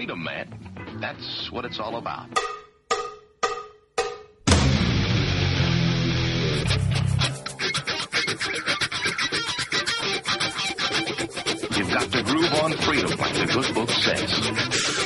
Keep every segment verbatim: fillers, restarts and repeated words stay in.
freedom, man. That's what it's all about. You've got to groove on freedom, like the good book says.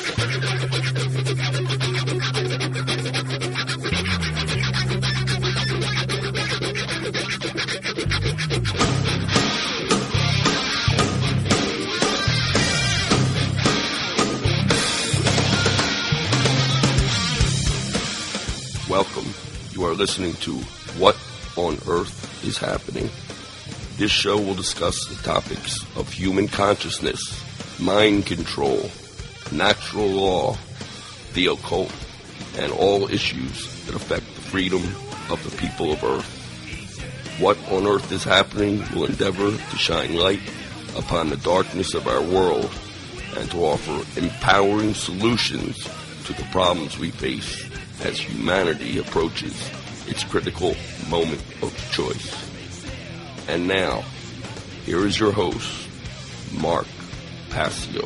Welcome. You are listening to What on Earth is Happening. This show will discuss the topics of human consciousness, mind control, natural law, the occult, and all issues that affect the freedom of the people of Earth. What on Earth is Happening will endeavor to shine light upon the darkness of our world and to offer empowering solutions to the problems we face as humanity approaches its critical moment of choice. And now, here is your host, Mark Passio.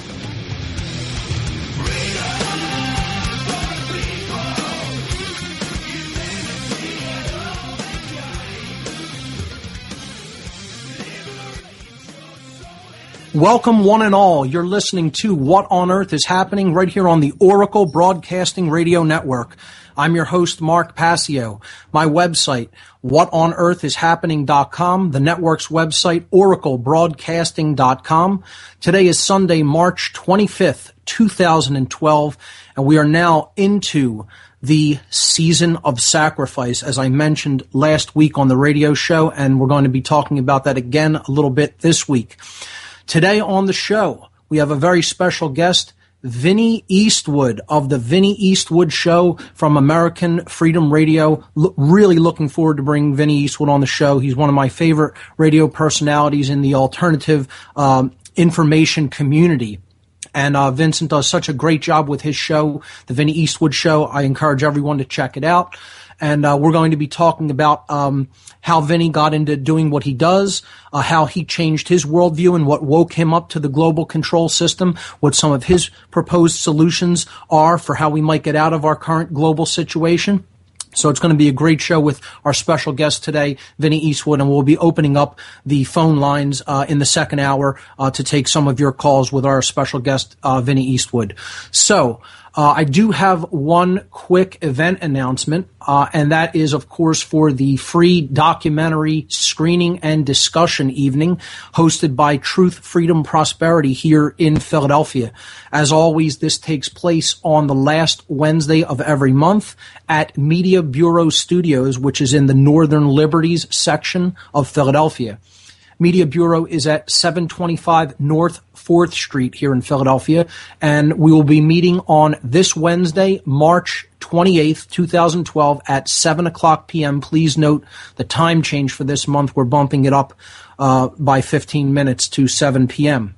Welcome, one and all. You're listening to What on Earth is Happening right here on the Oracle Broadcasting Radio Network. I'm your host, Mark Passio. My website, what on earth is happening dot com. The network's website, oracle broadcasting dot com. Today is Sunday, March twenty-fifth, two thousand twelve, and we are now into the season of sacrifice, as I mentioned last week on the radio show, and we're going to be talking about that again a little bit this week. Today on the show, we have a very special guest, Vinny Eastwood of the Vinny Eastwood Show from American Freedom Radio. L- really looking forward to bringing Vinny Eastwood on the show. He's one of my favorite radio personalities in the alternative um, information community. And uh, Vincent does such a great job with his show, the Vinny Eastwood Show. I encourage everyone to check it out. And uh, we're going to be talking about um, how Vinny got into doing what he does, uh, how he changed his worldview and what woke him up to the global control system, what some of his proposed solutions are for how we might get out of our current global situation. So it's going to be a great show with our special guest today, Vinny Eastwood, and we'll be opening up the phone lines uh, in the second hour uh, to take some of your calls with our special guest, uh, Vinny Eastwood. So uh, I do have one quick event announcement, uh, and that is, of course, for the free documentary screening and discussion evening hosted by Truth, Freedom, Prosperity here in Philadelphia. As always, this takes place on the last Wednesday of every month at Media Bureau Studios, which is in the Northern Liberties section of Philadelphia. Media Bureau is at seven twenty-five North fourth Street here in Philadelphia, and we will be meeting on this Wednesday, March twenty-eighth, twenty twelve at seven o'clock p.m. Please note the time change for this month. We're bumping it up uh, by fifteen minutes to seven p.m.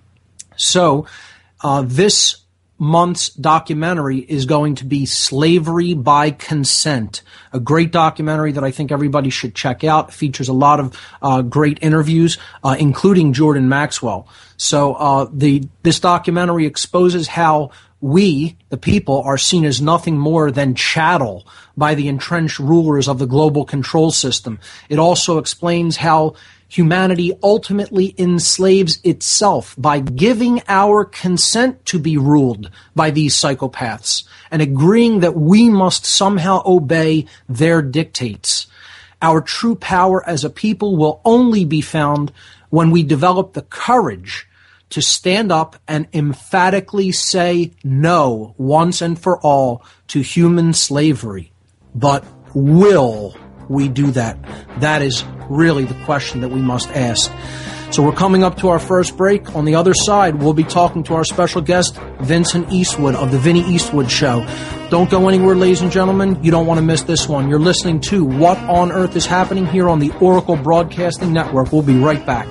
So uh, this month's documentary is going to be Slavery by Consent, a great documentary that I think everybody should check out. It features a lot of uh, great interviews, uh, including Jordan Maxwell. So uh, the this documentary exposes how we, the people, are seen as nothing more than chattel by the entrenched rulers of the global control system. It also explains how humanity ultimately enslaves itself by giving our consent to be ruled by these psychopaths and agreeing that we must somehow obey their dictates. Our true power as a people will only be found when we develop the courage to stand up and emphatically say no once and for all to human slavery. But will we do that? That is really the question that we must ask. So we're coming up to our first break. On the other side, we'll be talking to our special guest, Vincent Eastwood of the Vinny Eastwood Show. Don't go anywhere, ladies and gentlemen. You don't want to miss this one. You're listening to What on Earth is Happening here on the Oracle Broadcasting Network. We'll be right back.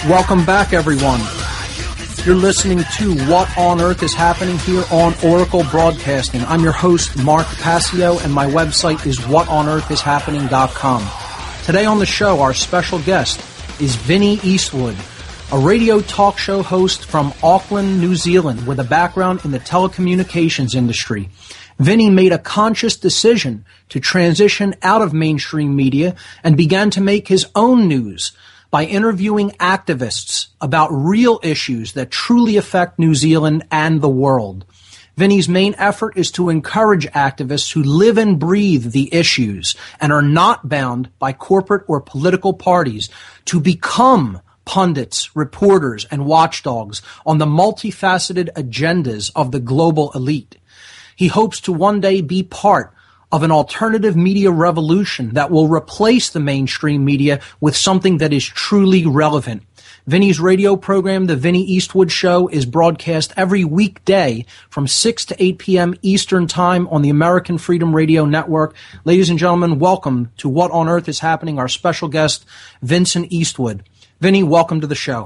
Welcome back, everyone. You're listening to What on Earth is Happening here on Oracle Broadcasting. I'm your host, Mark Passio, and my website is what on earth is happening dot com. Today on the show, our special guest is Vinnie Eastwood, a radio talk show host from Auckland, New Zealand, with a background in the telecommunications industry. Vinnie made a conscious decision to transition out of mainstream media and began to make his own news by interviewing activists about real issues that truly affect New Zealand and the world. Vinnie's main effort is to encourage activists who live and breathe the issues and are not bound by corporate or political parties to become pundits, reporters, and watchdogs on the multifaceted agendas of the global elite. He hopes to one day be part of an alternative media revolution that will replace the mainstream media with something that is truly relevant. Vinnie's radio program, The Vinnie Eastwood Show, is broadcast every weekday from six to eight p.m. Eastern Time on the American Freedom Radio Network. Ladies and gentlemen, welcome to What on Earth is Happening, our special guest, Vincent Eastwood. Vinnie, welcome to the show.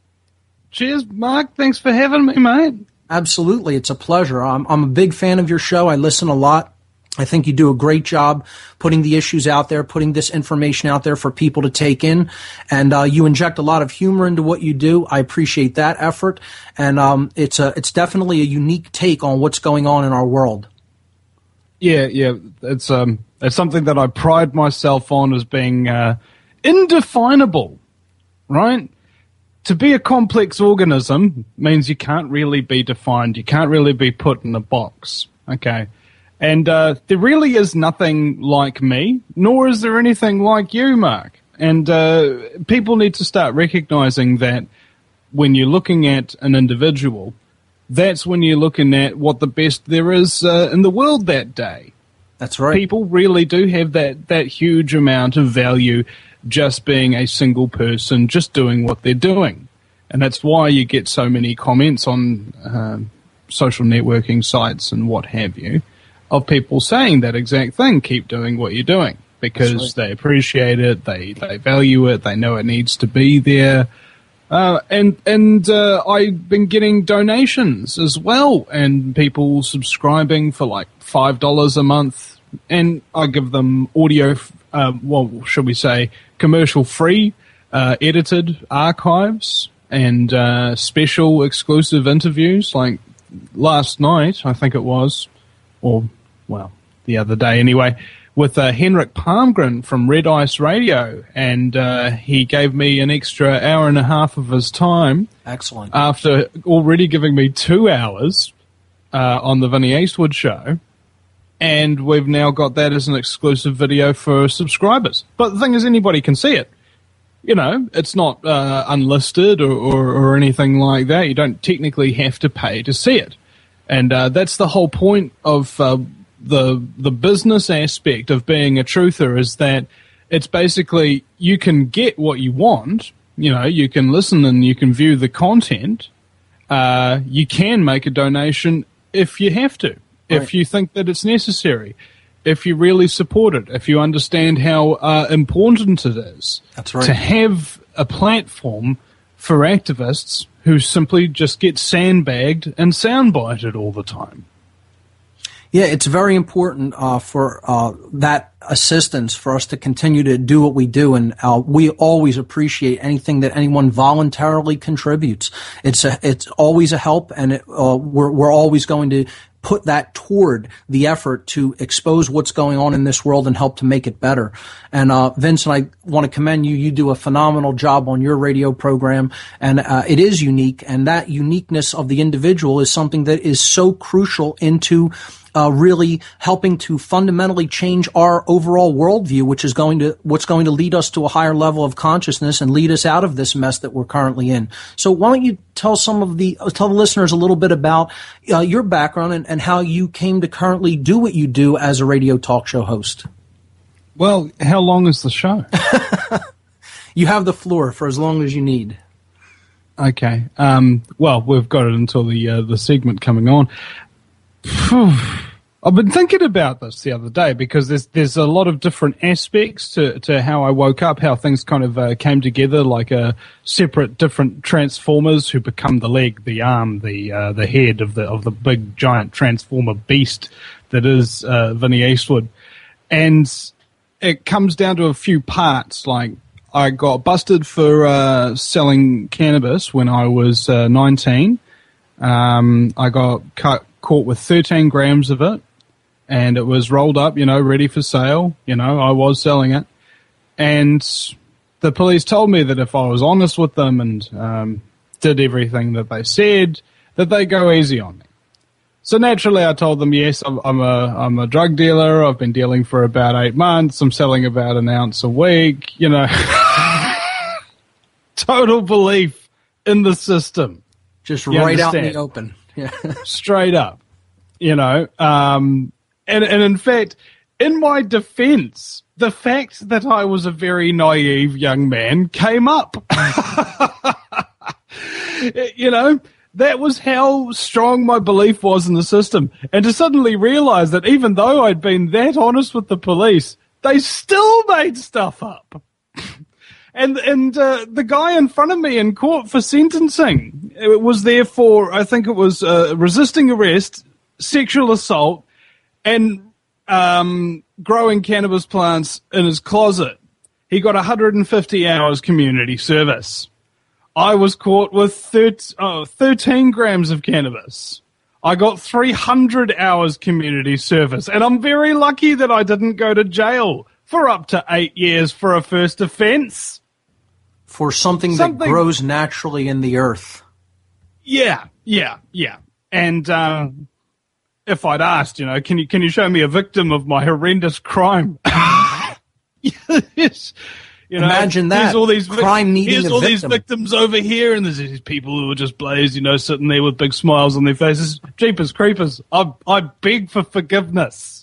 Cheers, Mark. Thanks for having me, mate. Absolutely. It's a pleasure. I'm, I'm a big fan of your show. I listen a lot. I think you do a great job putting the issues out there, putting this information out there for people to take in. And uh, you inject a lot of humor into what you do. I appreciate that effort. And um, it's a, it's definitely a unique take on what's going on in our world. Yeah, yeah. It's um, it's something that I pride myself on as being uh, indefinable, right? To be a complex organism means you can't really be defined. You can't really be put in a box, okay? And uh, there really is nothing like me, nor is there anything like you, Mark. And uh, people need to start recognizing that when you're looking at an individual, that's when you're looking at what the best there is uh, in the world that day. That's right. People really do have that, that huge amount of value just being a single person, just doing what they're doing. And that's why you get so many comments on uh, social networking sites and what have you, of people saying that exact thing, keep doing what you're doing, because right. they appreciate it, they they value it, they know it needs to be there. Uh, and and uh, I've been getting donations as well, and people subscribing for like five dollars a month, and I give them audio, uh, well, should we say, commercial-free, uh, edited archives, and uh, special exclusive interviews, like last night, I think it was, or well, the other day anyway, with uh, Henrik Palmgren from Red Ice Radio, and uh, he gave me an extra hour and a half of his time. Excellent. After already giving me two hours uh, on the Vinnie Eastwood Show, and we've now got that as an exclusive video for subscribers. But the thing is, anybody can see it. You know, it's not uh, unlisted or, or, or anything like that. You don't technically have to pay to see it. And uh, that's the whole point of uh, the the business aspect of being a truther, is that it's basically you can get what you want. You know, you can listen and you can view the content. Uh, you can make a donation if you have to, right. if you think that it's necessary, if you really support it, if you understand how uh, important it is. That's right. To have a platform for activists who simply just get sandbagged and soundbited all the time. Yeah, it's very important uh, for uh, that assistance for us to continue to do what we do, and uh, we always appreciate anything that anyone voluntarily contributes. It's a, it's always a help, and it, uh, we're we're always going to put that toward the effort to expose what's going on in this world and help to make it better. And uh, Vincent, I want to commend you. You do a phenomenal job on your radio program, and uh, it is unique. And that uniqueness of the individual is something that is so crucial into uh, really helping to fundamentally change our overall worldview, which is going to what's going to lead us to a higher level of consciousness and lead us out of this mess that we're currently in. So why don't you tell some of the tell the listeners a little bit about uh, your background and, and how you came to currently do what you do as a radio talk show host? Well, how long is the show? You have the floor for as long as you need. Okay. Um, well, we've got it until the uh, the segment coming on. I I've been thinking about this the other day because there's there's a lot of different aspects to, to how I woke up, how things kind of uh, came together, like a uh, separate, different transformers who become the leg, the arm, the uh, the head of the of the big giant transformer beast that is uh, Vinnie Eastwood, and it comes down to a few parts. Like I got busted for uh, selling cannabis when I was uh, nineteen. Um, I got cut, caught with thirteen grams of it. And it was rolled up, you know, ready for sale. You know, I was selling it. And the police told me that if I was honest with them and um, did everything that they said, that they go easy on me. So naturally I told them, yes, I'm, I'm a I'm a drug dealer. I've been dealing for about eight months. I'm selling about an ounce a week, you know. Total belief in the system. Just you right understand? out in the open. Yeah. Straight up, you know. Um, And, and in fact, in my defense, the fact that I was a very naive young man came up. You know, that was how strong my belief was in the system. And to suddenly realize that even though I'd been that honest with the police, they still made stuff up. And and uh, the guy in front of me in court for sentencing, it was there for, I think it was uh, resisting arrest, sexual assault, and um, growing cannabis plants in his closet. He got one hundred fifty hours community service. I was caught with thirteen, oh, thirteen grams of cannabis. I got three hundred hours community service. And I'm very lucky that I didn't go to jail for up to eight years for a first offense. For something, something that grows naturally in the earth. Yeah, yeah, yeah. And... Um, If I'd asked, you know, can you can you show me a victim of my horrendous crime? Yes. You know, imagine that. Here's all these vic- crime needing here's a all victim. these victims over here, and there's these people who are just blazed, you know, sitting there with big smiles on their faces. Jeepers creepers! I I beg for forgiveness.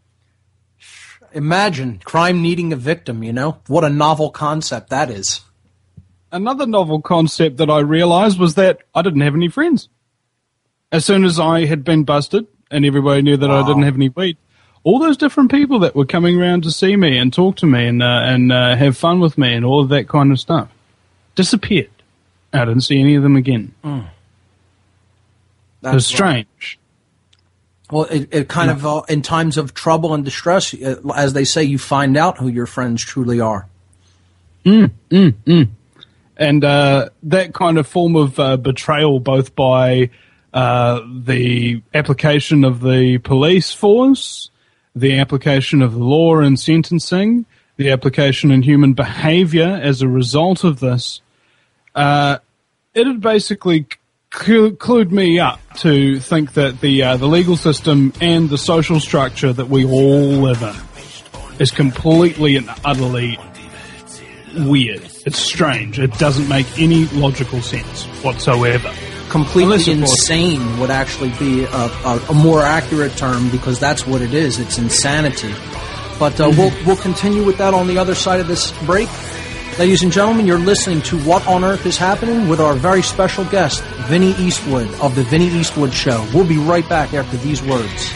Imagine crime needing a victim. You know what a novel concept that is. Another novel concept that I realized was that I didn't have any friends. As soon as I had been busted, and everybody knew that wow. I didn't have any weed, all those different people that were coming around to see me and talk to me and uh, and uh, have fun with me and all of that kind of stuff disappeared. I didn't see any of them again. Mm. It was strange. Well, it, it kind no. of, uh, in times of trouble and distress, uh, as they say, you find out who your friends truly are. Mm, mm, mm. And uh, that kind of form of uh, betrayal, both by uh, the application of the police force, the application of the law in sentencing, the application in human behavior as a result of this, uh, it had basically cl- clued me up to think that the uh, the legal system and the social structure that we all live in is completely and utterly weird. It's strange. It doesn't make any logical sense whatsoever. Completely insane would actually be a, a, a more accurate term, because that's what it is. It's insanity. But uh, mm-hmm. we'll we'll continue with that on the other side of this break. Ladies and gentlemen, you're listening to What on Earth is Happening with our very special guest, Vinnie Eastwood of The Vinnie Eastwood Show. We'll be right back after these words.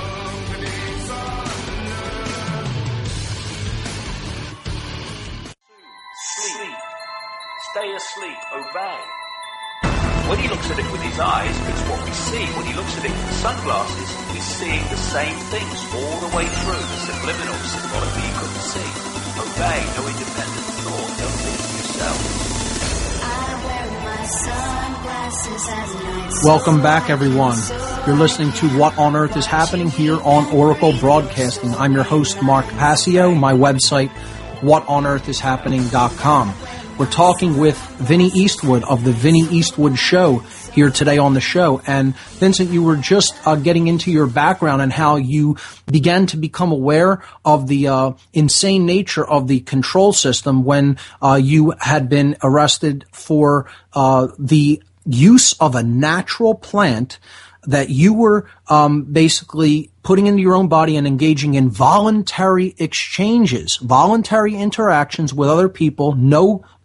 Stay asleep, obey. When he looks at it with his eyes, it's what we see. When he looks at it with sunglasses, he's seeing the same things all the way through, the subliminal symbolically you couldn't see. Obey, no independent thought, don't think for yourself. Welcome back, everyone. You're listening to What on Earth is Happening here on Oracle Broadcasting. I'm your host, Mark Passio. My website, what on earth is happening dot com. We're talking with Vinnie Eastwood of The Vinnie Eastwood Show here today on the show. And Vincent, you were just uh, getting into your background and how you began to become aware of the uh, insane nature of the control system when uh, you had been arrested for uh, the use of a natural plant that you were um, basically putting into your own body and engaging in voluntary exchanges, voluntary interactions with other people, no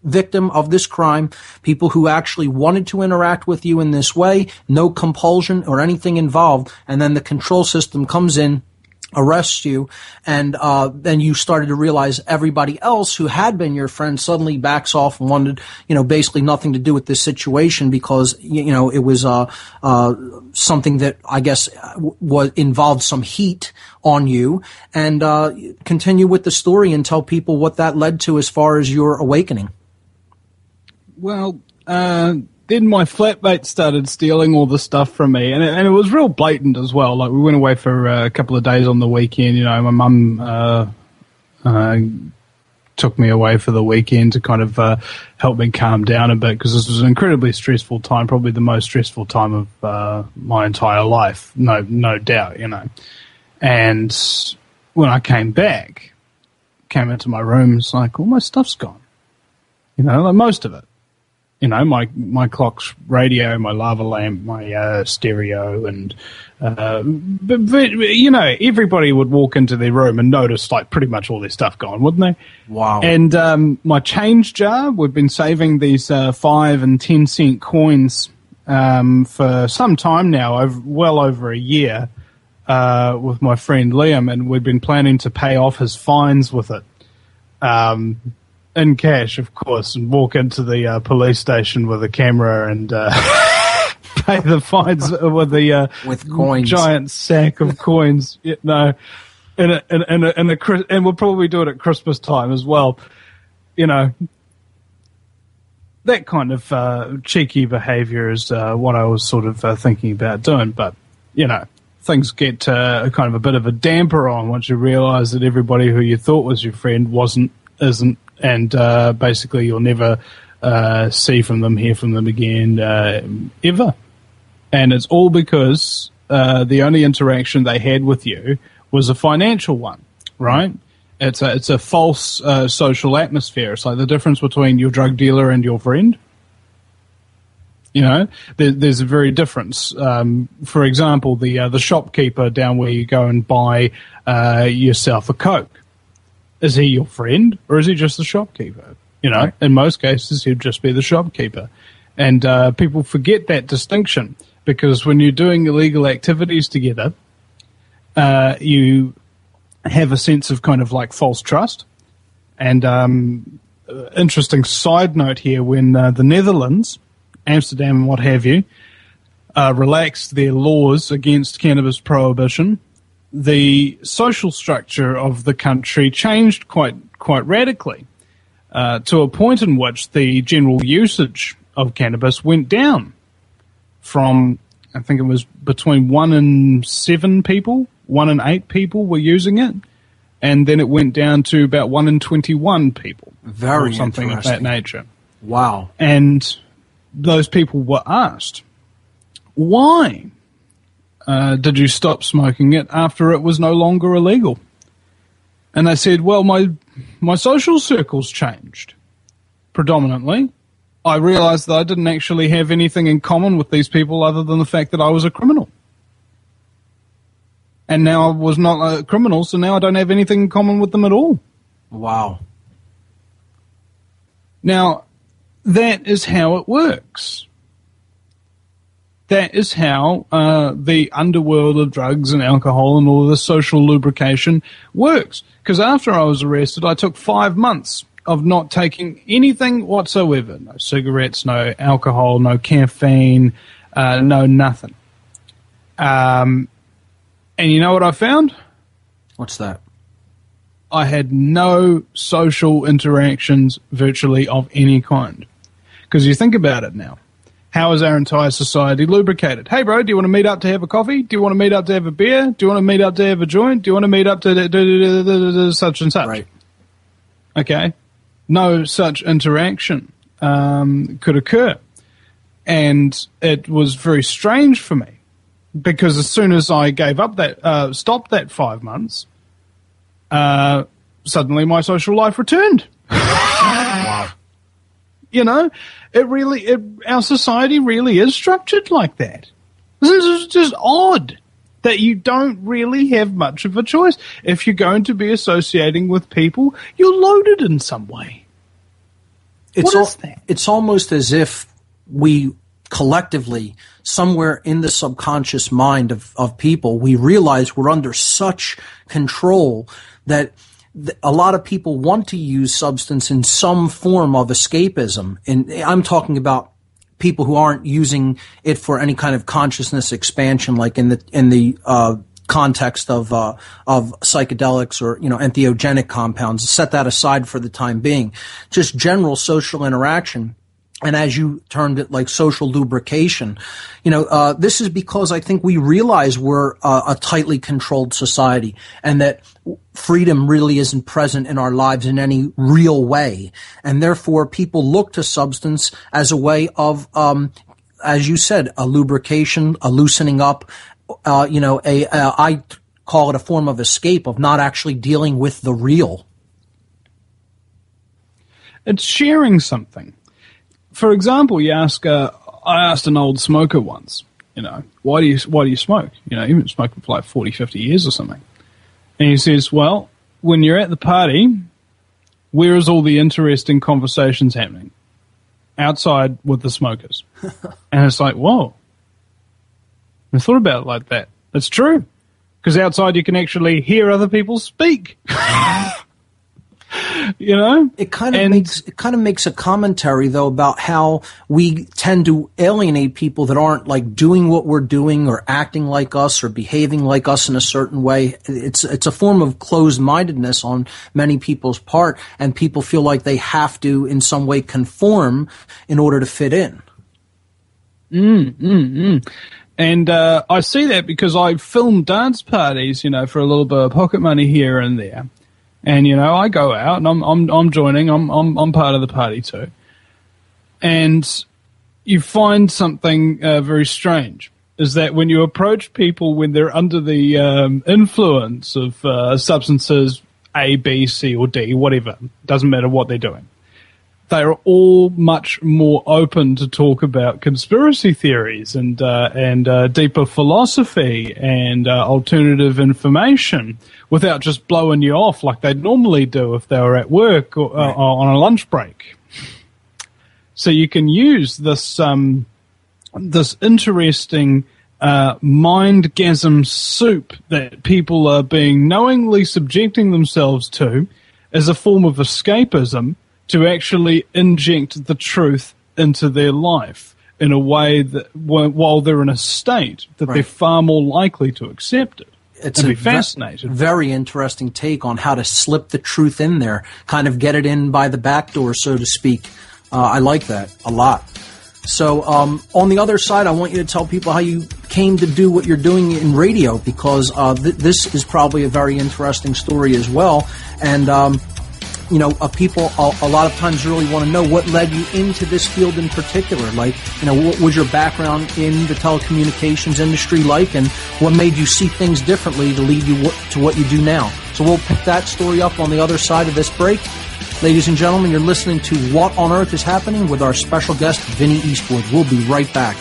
victim of this crime, people who actually wanted to interact with you in this way, no compulsion or anything involved, and then the control system comes in, arrests you, and uh then you started to realize everybody else who had been your friend suddenly backs off and wanted, you know, basically nothing to do with this situation because, you know, it was uh uh something that I guess was involved some heat on you, and uh continue with the story and tell people what that led to as far as your awakening. Well, uh then my flatmate started stealing all the stuff from me, and it, and it was real blatant as well. Like, we went away for uh, a couple of days on the weekend. You know, my mum uh, uh, took me away for the weekend to kind of uh, help me calm down a bit, because this was an incredibly stressful time, probably the most stressful time of uh, my entire life, no, no doubt. You know, and when I came back, came into my room, it's like all my stuff's gone. You know, like most of it. You know, my my clock's radio, my lava lamp, my uh, stereo, and uh, but, but you know, everybody would walk into their room and notice like pretty much all their stuff gone, wouldn't they? Wow. And um, my change jar, we've been saving these uh, five and ten cent coins um, for some time now, over, well over a year, uh, with my friend Liam, and we've been planning to pay off his fines with it. Um, In cash, of course, and walk into the uh, police station with a camera and uh, pay the fines with the uh, with coins, giant sack of coins. You know, in a, in a, in a, in a, and we'll probably do it at Christmas time as well. You know, that kind of uh, cheeky behaviour is uh, what I was sort of uh, thinking about doing. But you know, things get uh, kind of a bit of a damper on once you realise that everybody who you thought was your friend wasn't, isn't. And uh, basically you'll never uh, see from them, hear from them again, uh, ever. And it's all because uh, the only interaction they had with you was a financial one, right? It's a, it's a false uh, social atmosphere. It's like the difference between your drug dealer and your friend. You know, there, there's a very difference. Um, for example, the uh, the shopkeeper down where you go and buy uh, yourself a Coke. Is he your friend, or is he just the shopkeeper? You know, right. In most cases, he'd just be the shopkeeper. And uh, people forget that distinction, because when you're doing illegal activities together, uh, you have a sense of kind of like false trust. And um, uh, interesting side note here, when uh, the Netherlands, Amsterdam and what have you, uh, relaxed their laws against cannabis prohibition, the social structure of the country changed quite quite radically, uh, to a point in which the general usage of cannabis went down from, I think it was between one in seven people, one in eight people were using it, and then it went down to about one in twenty-one people. Very or something of that nature. Wow. And those people were asked, why? Uh, did you stop smoking it after it was no longer illegal? And they said, well, my my social circles changed. Predominantly, I realized that I didn't actually have anything in common with these people other than the fact that I was a criminal. And now I was not a criminal, so now I don't have anything in common with them at all. Wow. Now, that is how it works. That is how uh, the underworld of drugs and alcohol and all of this social lubrication works. Because after I was arrested, I took five months of not taking anything whatsoever. No cigarettes, no alcohol, no caffeine, uh, no nothing. Um, and you know what I found? What's that? I had no social interactions virtually of any kind. Because you think about it now. How is our entire society lubricated? Hey, bro, do you want to meet up to have a coffee? Do you want to meet up to have a beer? Do you want to meet up to have a joint? Do you want to meet up to do, do, do, do, do, such and such? Right. Okay. No such interaction um, could occur. And it was very strange for me, because as soon as I gave up that, uh, stopped that five months, uh, suddenly my social life returned. Wow. You know, it really, it, our society really is structured like that. It's just odd that you don't really have much of a choice. If you're going to be associating with people, you're loaded in some way. It's what al- is that? It's almost as if we collectively, somewhere in the subconscious mind of, of people, we realize we're under such control that th- a lot of people want to use substance in some form of escapism. And I'm talking about people who aren't using it for any kind of consciousness expansion, like in the in the uh, context of uh, of psychedelics or, you know, entheogenic compounds. Set that aside for the time being. Just general social interaction. And as you termed it, like social lubrication, you know, uh, this is because I think we realize we're uh, a tightly controlled society and that freedom really isn't present in our lives in any real way. And therefore, people look to substance as a way of, um, as you said, a lubrication, a loosening up, uh, you know, a, a, I call it a form of escape, of not actually dealing with the real. It's sharing something. For example, you ask, uh, I asked an old smoker once, you know, why do you, why do you smoke? You know, you've been smoking for like forty, fifty years or something. And he says, well, when you're at the party, where is all the interesting conversations happening? Outside with the smokers. And it's like, whoa. I thought about it like that. It's true. Because outside you can actually hear other people speak. You know, it kind of and makes it kind of makes a commentary though about how we tend to alienate people that aren't like doing what we're doing or acting like us or behaving like us in a certain way. It's it's a form of closed-mindedness on many people's part, and people feel like they have to in some way conform in order to fit in. Mm, mm, mm. And uh, I see that because I film dance parties, you know, for a little bit of pocket money here and there. And, you know, I go out and I'm I'm I'm joining, I'm I'm I'm part of the party too. And you find something uh, very strange, is that when you approach people when they're under the um, influence of uh, substances A, B, C, or D, whatever, doesn't matter what they're doing, they're all much more open to talk about conspiracy theories and uh, and uh, deeper philosophy and uh, alternative information without just blowing you off like they'd normally do if they were at work or, uh, or on a lunch break. So you can use this um, this interesting uh, mindgasm soup that people are being knowingly subjecting themselves to as a form of escapism to actually inject the truth into their life in a way that, while they're in a state, that right. they're far more likely to accept it. It's and a be fascinated. Ve- very interesting take on how to slip the truth in there, kind of get it in by the back door, so to speak. Uh, I like that a lot. So um, on the other side, I want you to tell people how you came to do what you're doing in radio, because uh, th- this is probably a very interesting story as well. And um, you know, uh, people a, a lot of times really want to know what led you into this field in particular. Like, you know, what was your background in the telecommunications industry like, and what made you see things differently to lead you w- to what you do now? So we'll pick that story up on the other side of this break. Ladies and gentlemen, you're listening to What on Earth is Happening with our special guest, Vinny Eastwood. We'll be right back.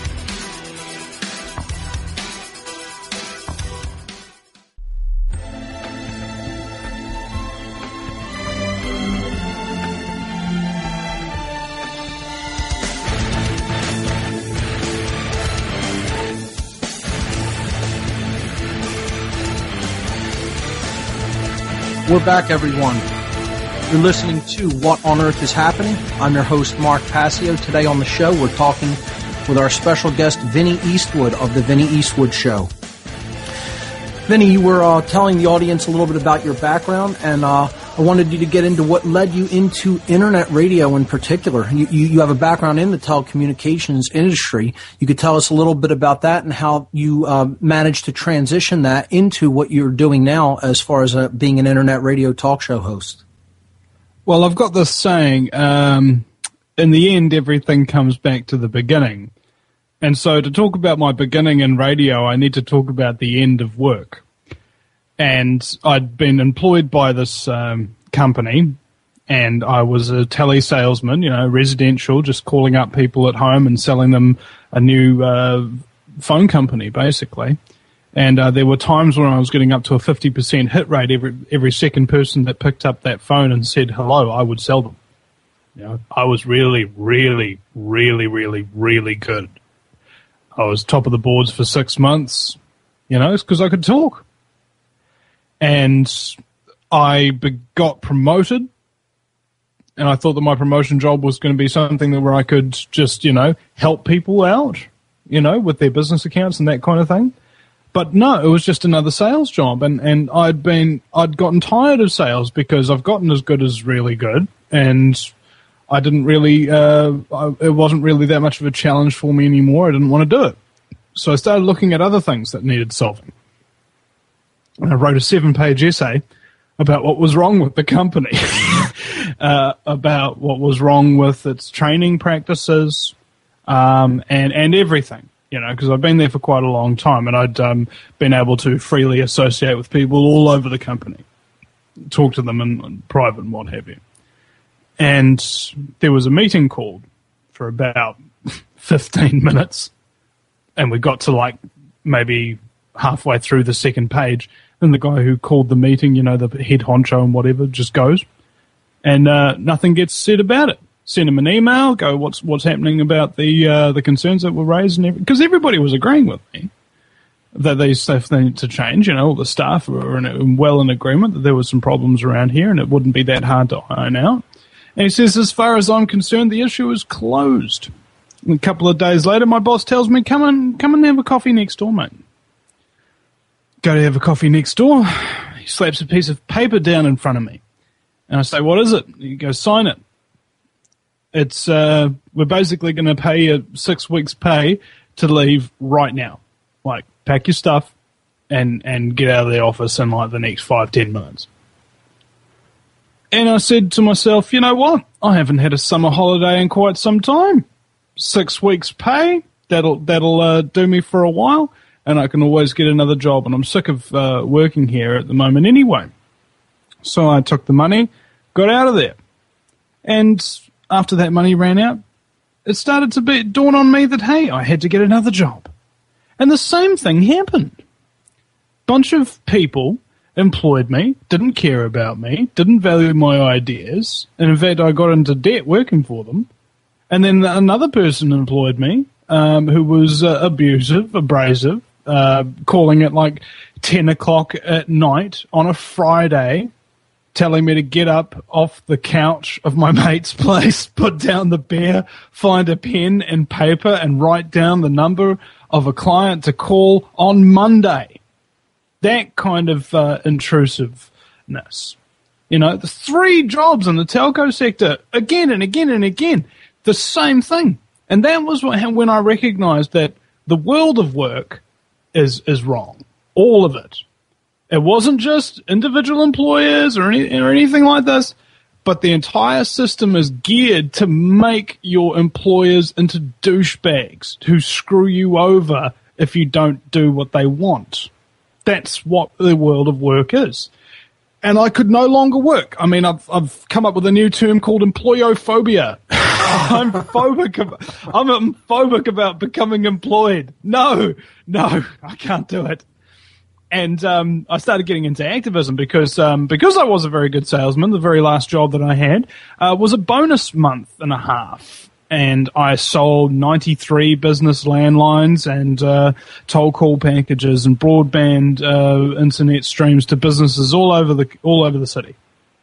We're back, everyone. You're listening to What on Earth is Happening. I'm your host, Mark Passio. Today on the show, we're talking with our special guest, Vinny Eastwood of The Vinny Eastwood Show. Vinny, you were uh, telling the audience a little bit about your background, and uh, I wanted you to get into what led you into internet radio in particular. You, you, you have a background in the telecommunications industry. You could tell us a little bit about that and how you uh, managed to transition that into what you're doing now as far as uh, being an internet radio talk show host. Well, I've got this saying, um, in the end, everything comes back to the beginning. And so to talk about my beginning in radio, I need to talk about the end of work. And I'd been employed by this um, company, and I was a telesalesman, you know, residential, just calling up people at home and selling them a new uh, phone company, basically. And uh, there were times when I was getting up to a fifty percent hit rate. Every every second person that picked up that phone and said hello, I would sell them. You know, I was really, really, really, really, really good. I was top of the boards for six months. You know, it's because I could talk. And I be- got promoted, and I thought that my promotion job was going to be something that where I could just, you know, help people out, you know, with their business accounts and that kind of thing. But no, it was just another sales job, and, and I'd been I'd gotten tired of sales because I've gotten as good as really good, and I didn't really uh, I, it wasn't really that much of a challenge for me anymore. I didn't want to do it, so I started looking at other things that needed solving. And I wrote a seven-page essay about what was wrong with the company, uh, about what was wrong with its training practices, um, and and everything. You know, because I've been there for quite a long time, and I'd um, been able to freely associate with people all over the company, talk to them in, in private and what have you. And there was a meeting called for about fifteen minutes, and we got to like maybe halfway through the second page, and the guy who called the meeting, you know, the head honcho and whatever, just goes, and uh, nothing gets said about it. Send him an email, go, what's what's happening about the uh, the concerns that were raised, and because every, everybody was agreeing with me that these stuff need to change. You know, all the staff were in, well in agreement that there were some problems around here, and it wouldn't be that hard to iron out. And he says, as far as I'm concerned, the issue is closed. And a couple of days later, my boss tells me, come and come and have a coffee next door, mate. Go to have a coffee next door. He slaps a piece of paper down in front of me, and I say, what is it? He goes, sign it. It's uh, we're basically going to pay you six weeks' pay to leave right now. Like, pack your stuff and and get out of the office in like the next five ten minutes. And I said to myself, you know what? I haven't had a summer holiday in quite some time. Six weeks' pay, that'll that'll uh, do me for a while, and I can always get another job. And I'm sick of uh, working here at the moment anyway. So I took the money, got out of there, and after that money ran out, it started to be, dawn on me that, hey, I had to get another job. And the same thing happened. Bunch of people employed me, didn't care about me, didn't value my ideas, and in fact I got into debt working for them. And then another person employed me um, who was uh, abusive, abrasive, uh, calling it like ten o'clock at night on a Friday, telling me to get up off the couch of my mate's place, put down the beer, find a pen and paper, and write down the number of a client to call on Monday. That kind of uh, intrusiveness. You know, the three jobs in the telco sector, again and again and again, the same thing. And that was when I recognized that the world of work is is wrong. All of it. It wasn't just individual employers or, any, or anything like this, but the entire system is geared to make your employers into douchebags who screw you over if you don't do what they want. That's what the world of work is. And I could no longer work. I mean, I've I've come up with a new term called employophobia. I'm phobic. About, I'm phobic about becoming employed. No, no, I can't do it. And um, I started getting into activism because um, because I was a very good salesman. The very last job that I had uh, was a bonus month and a half, and I sold ninety-three business landlines and uh, toll call packages and broadband uh, internet streams to businesses all over the all over the city.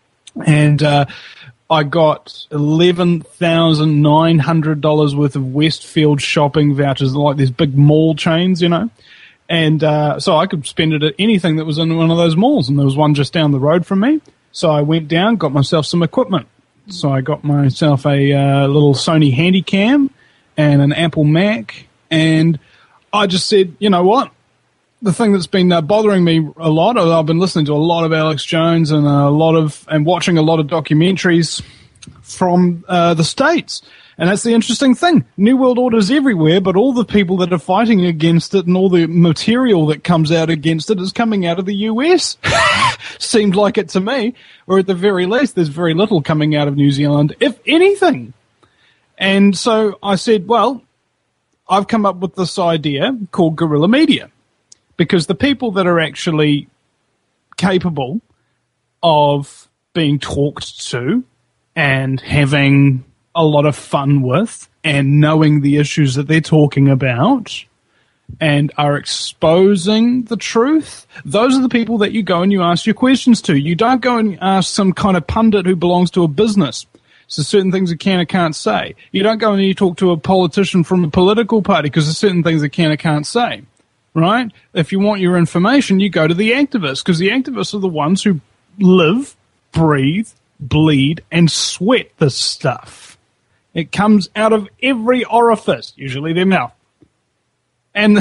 And uh, I got eleven thousand nine hundred dollars worth of Westfield shopping vouchers, like these big mall chains, you know. And uh, so I could spend it at anything that was in one of those malls, and there was one just down the road from me. So I went down, got myself some equipment. So I got myself a uh, little Sony Handycam and an Apple Mac, and I just said, you know what? The thing that's been uh, bothering me a lot, I've been listening to a lot of Alex Jones and a lot of and watching a lot of documentaries from uh, the States. And that's the interesting thing. New World Order's everywhere, but all the people that are fighting against it and all the material that comes out against it is coming out of the U S. Seemed like it to me. Or at the very least, there's very little coming out of New Zealand, if anything. And so I said, well, I've come up with this idea called guerrilla media. Because the people that are actually capable of being talked to and having a lot of fun with and knowing the issues that they're talking about and are exposing the truth, those are the people that you go and you ask your questions to. You don't go and ask some kind of pundit who belongs to a business. So certain things that can or can't say. You don't go and you talk to a politician from a political party because there's certain things that can or can't say, right? If you want your information, you go to the activists because the activists are the ones who live, breathe, bleed, and sweat this stuff. It comes out of every orifice, usually their mouth. And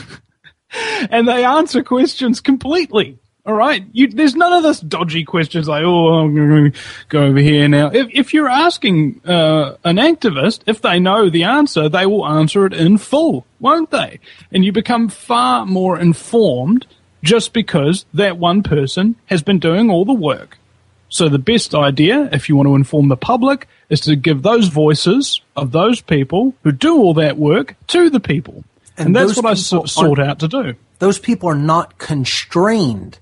and they answer questions completely. All right, you, there's none of this dodgy questions like, oh, I'm going to go over here now. If, if you're asking uh, an activist, if they know the answer, they will answer it in full, won't they? And you become far more informed just because that one person has been doing all the work. So the best idea, if you want to inform the public, is to give those voices of those people who do all that work to the people. And, and that's what I so, sought out to do. Those people are not constrained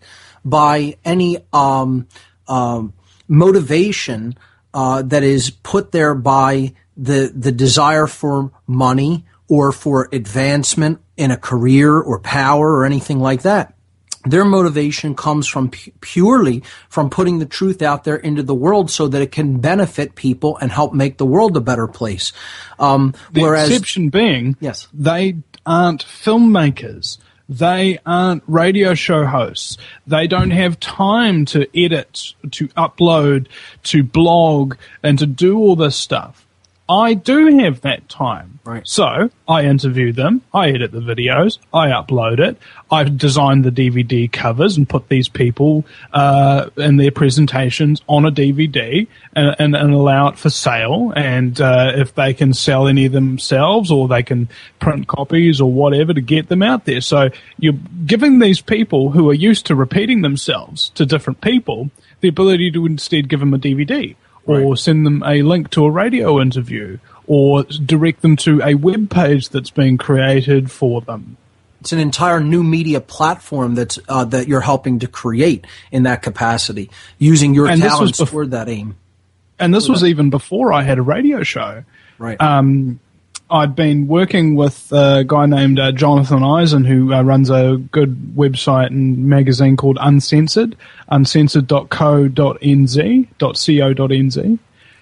by any um, um, motivation uh, that is put there by the the desire for money or for advancement in a career or power or anything like that. Their motivation comes from pu- purely from putting the truth out there into the world so that it can benefit people and help make the world a better place. Um, the whereas, exception being, yes, they aren't filmmakers. They aren't radio show hosts. They don't have time to edit, to upload, to blog, and to do all this stuff. I do have that time. Right. So I interview them, I edit the videos, I upload it, I design the D V D covers and put these people uh, and their presentations on a D V D and, and, and allow it for sale. And uh, if they can sell any of themselves or they can print copies or whatever to get them out there. So you're giving these people who are used to repeating themselves to different people the ability to instead give them a D V D. Or right. Send them a link to a radio interview, or direct them to a web page that's been created for them. It's an entire new media platform that's uh, that you're helping to create in that capacity, using your and talents bef- toward that aim. And this was even before I had a radio show. Right. Um, I'd been working with a guy named uh, Jonathan Eisen, who uh, runs a good website and magazine called Uncensored, uncensored dot co dot n z, .co dot n z.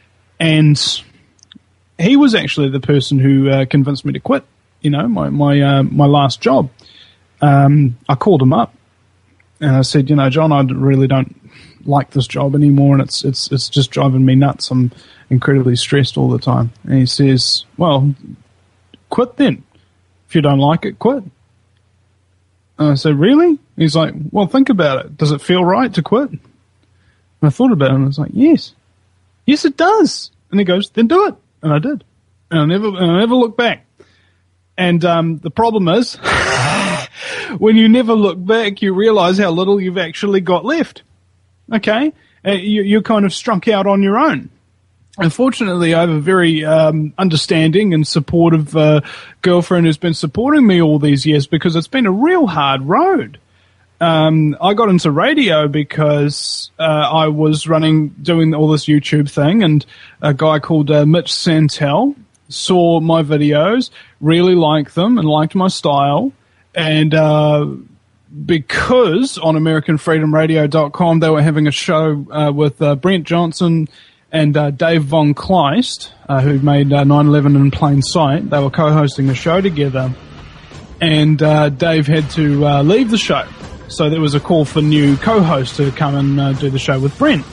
And he was actually the person who uh, convinced me to quit, you know, my my uh, my last job. Um, I called him up and I said, you know, John, I really don't like this job anymore, and it's it's it's just driving me nuts. I'm incredibly stressed all the time. And he says, well, quit then. If you don't like it, quit. And I said, really? He's like, well, think about it. Does it feel right to quit? And I thought about it and I was like, yes. Yes, it does. And he goes, then do it. And I did. And I never, and I never looked back. And um, the problem is, when you never look back, you realize how little you've actually got left. Okay? Uh, you, you're kind of struck out on your own. Unfortunately, I have a very um, understanding and supportive uh, girlfriend who's been supporting me all these years because it's been a real hard road. Um, I got into radio because uh, I was running, doing all this YouTube thing, and a guy called uh, Mitch Santel saw my videos, really liked them, and liked my style, and uh, because on American Freedom Radio dot com they were having a show uh, with uh, Brent Johnson and uh, Dave Von Kleist, uh, who made uh, nine eleven in Plain Sight. They were co-hosting a show together, and uh, Dave had to uh, leave the show. So there was a call for new co-hosts to come and uh, do the show with Brent.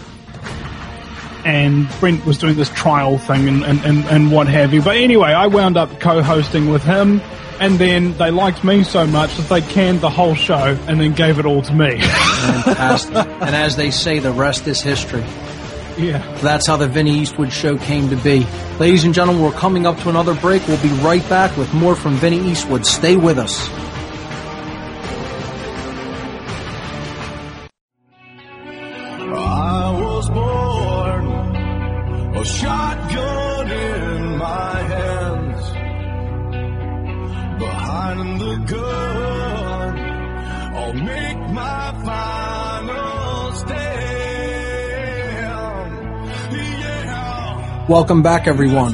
And Brent was doing this trial thing and, and, and, and what have you. But anyway, I wound up co-hosting with him, and then they liked me so much that they canned the whole show and then gave it all to me. Fantastic. And as they say, the rest is history. Yeah. That's how the Vinny Eastwood Show came to be. Ladies and gentlemen, we're coming up to another break. We'll be right back with more from Vinny Eastwood. Stay with us. I was born, a shotgun in my hands, behind the gun, I'll make my final stand. Yeah, Welcome back, everyone.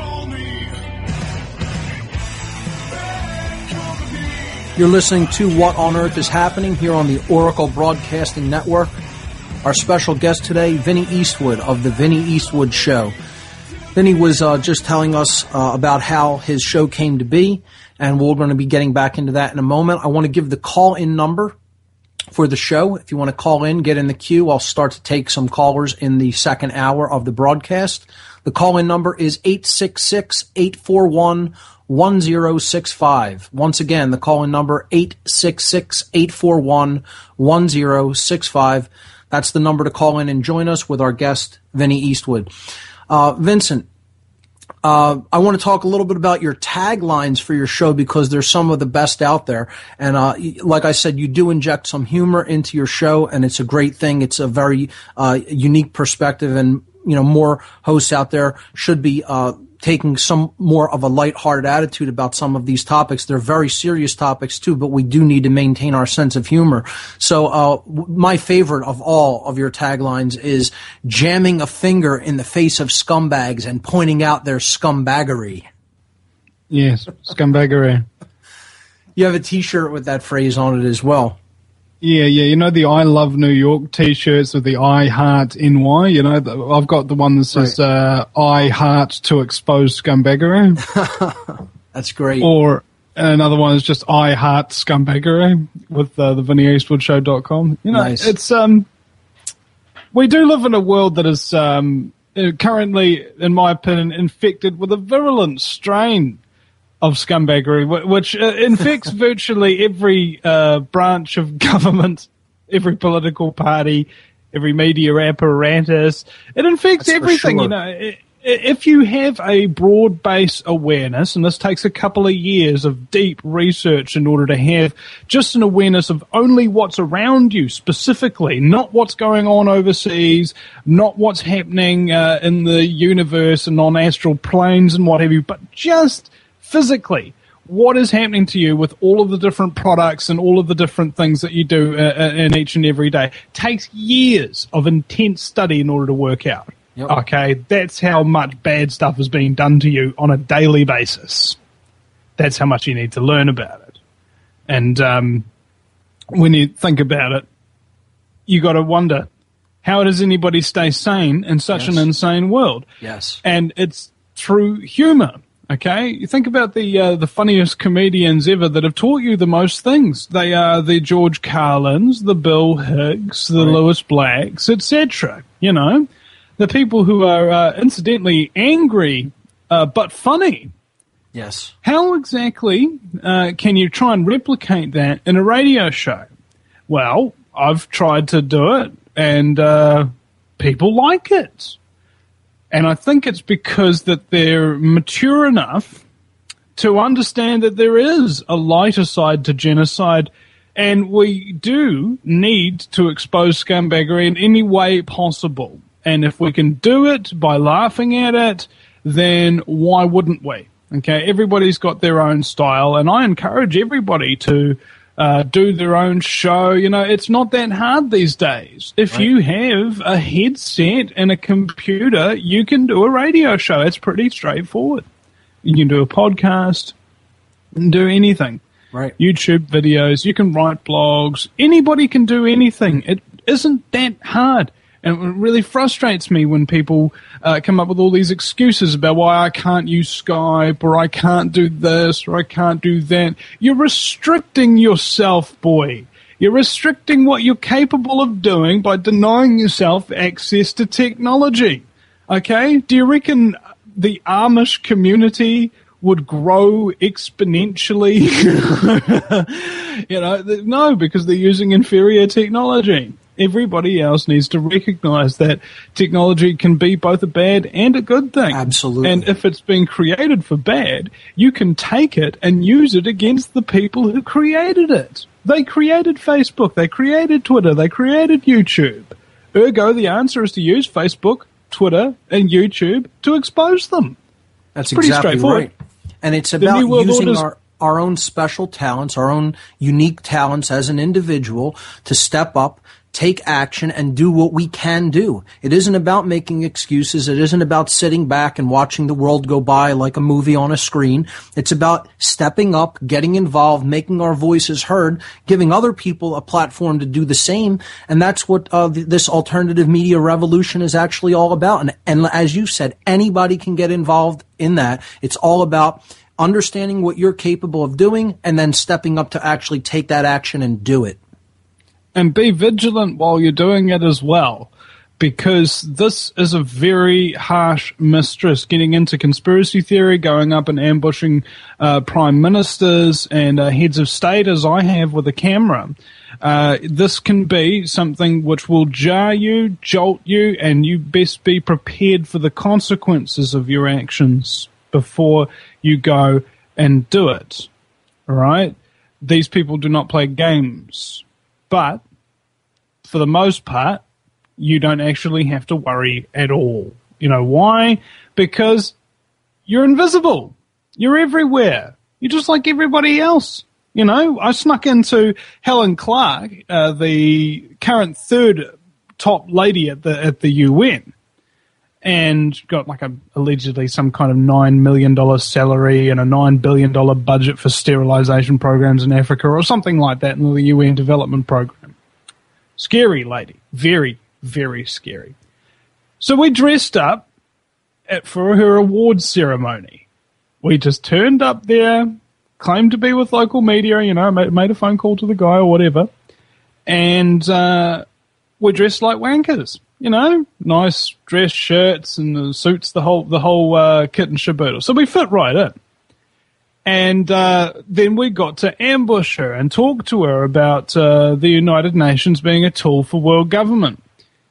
You're listening to What on Earth is Happening here on the Oracle Broadcasting Network. Our special guest today, Vinny Eastwood of The Vinny Eastwood Show. Vinny was uh, just telling us uh, about how his show came to be, and we're going to be getting back into that in a moment. I want to give the call-in number for the show. If you want to call in, get in the queue. I'll start to take some callers in the second hour of the broadcast. The call-in number is eight six six, eight four one, one zero six five. Once again, the call-in number eight six six, eight four one, one zero six five. That's the number to call in and join us with our guest, Vinny Eastwood. Uh, Vincent, uh, I want to talk a little bit about your taglines for your show because there's some of the best out there. And uh, like I said, you do inject some humor into your show, and it's a great thing. It's a very uh, unique perspective, and you know, more hosts out there should be uh, taking some more of a lighthearted attitude about some of these topics. They're very serious topics too, but we do need to maintain our sense of humor. So uh, my favorite of all of your taglines is jamming a finger in the face of scumbags and pointing out their scumbaggery. Yes, scumbaggery. You have a T-shirt with that phrase on it as well. Yeah, yeah, you know the I Love New York T-shirts with the I Heart N Y? You know, the, I've got the one that says, right. uh, I Heart to Expose Scumbaggery. That's great. Or another one is just I Heart Scumbaggery with uh, the Vinny Eastwood Show dot com. You know, nice. It's, um, we do live in a world that is um, currently, in my opinion, infected with a virulent strain of scumbaggery, which uh, infects virtually every uh, branch of government, every political party, every media apparatus. It infects That's everything, sure. you know. If you have a broad base awareness, and this takes a couple of years of deep research in order to have just an awareness of only what's around you specifically, not what's going on overseas, not what's happening uh, in the universe and on astral planes and what have you, but just physically, what is happening to you with all of the different products and all of the different things that you do uh, in each and every day takes years of intense study in order to work out. Yep. Okay, that's how much bad stuff is being done to you on a daily basis. That's how much you need to learn about it. And um, when you think about it, you got to wonder, how does anybody stay sane in such yes. an insane world? Yes. And it's through humor. Okay, you think about the uh, the funniest comedians ever that have taught you the most things. They are the George Carlins, the Bill Hicks, the right. Lewis Blacks, et cetera. You know, the people who are uh, incidentally angry uh, but funny. Yes. How exactly uh, can you try and replicate that in a radio show? Well, I've tried to do it, and uh, people like it. And I think it's because that they're mature enough to understand that there is a lighter side to genocide, and we do need to expose scumbaggery in any way possible. And if we can do it by laughing at it, then why wouldn't we? Okay, everybody's got their own style, and I encourage everybody to Uh, do their own show. You know, it's not that hard these days. If right. you have a headset and a computer, you can do a radio show. It's pretty straightforward. You can do a podcast and do anything. Right. YouTube videos. You can write blogs. Anybody can do anything. It isn't that hard. And it really frustrates me when people uh, come up with all these excuses about why I can't use Skype, or I can't do this, or I can't do that. You're restricting yourself, boy. You're restricting what you're capable of doing by denying yourself access to technology. Okay? Do you reckon the Amish community would grow exponentially? You know, no, because they're using inferior technology. Everybody else needs to recognize that technology can be both a bad and a good thing. Absolutely. And if it's been created for bad, you can take it and use it against the people who created it. They created Facebook, they created Twitter, they created YouTube. Ergo, the answer is to use Facebook, Twitter, and YouTube to expose them. That's it's pretty exactly straightforward. right. And it's about using our, our own special talents, our own unique talents as an individual to step up, take action and do what we can do. It isn't about making excuses. It isn't about sitting back and watching the world go by like a movie on a screen. It's about stepping up, getting involved, making our voices heard, giving other people a platform to do the same. And that's what uh, th- this alternative media revolution is actually all about. And, and as you said, anybody can get involved in that. It's all about understanding what you're capable of doing and then stepping up to actually take that action and do it. And be vigilant while you're doing it as well, because this is a very harsh mistress. Getting into conspiracy theory, going up and ambushing uh, prime ministers and uh, heads of state, as I have with a camera. Uh, this can be something which will jar you, jolt you, and you best be prepared for the consequences of your actions before you go and do it. All right? These people do not play games. But, for the most part, you don't actually have to worry at all. You know why? Because you're invisible. You're everywhere. You're just like everybody else. You know, I snuck into Helen Clark, uh, the current third top lady at the at the U N, and got like a allegedly some kind of nine million dollars salary and a nine billion dollars budget for sterilization programs in Africa or something like that in the U N development program. Scary lady. Very, very scary. So we dressed up at, for her awards ceremony. We just turned up there, claimed to be with local media, you know, made, made a phone call to the guy or whatever, and uh, we're dressed like wankers. You know, nice dress shirts and the suits, the whole the whole uh, kit and caboodle. So we fit right in. And uh, then we got to ambush her and talk to her about uh, the United Nations being a tool for world government.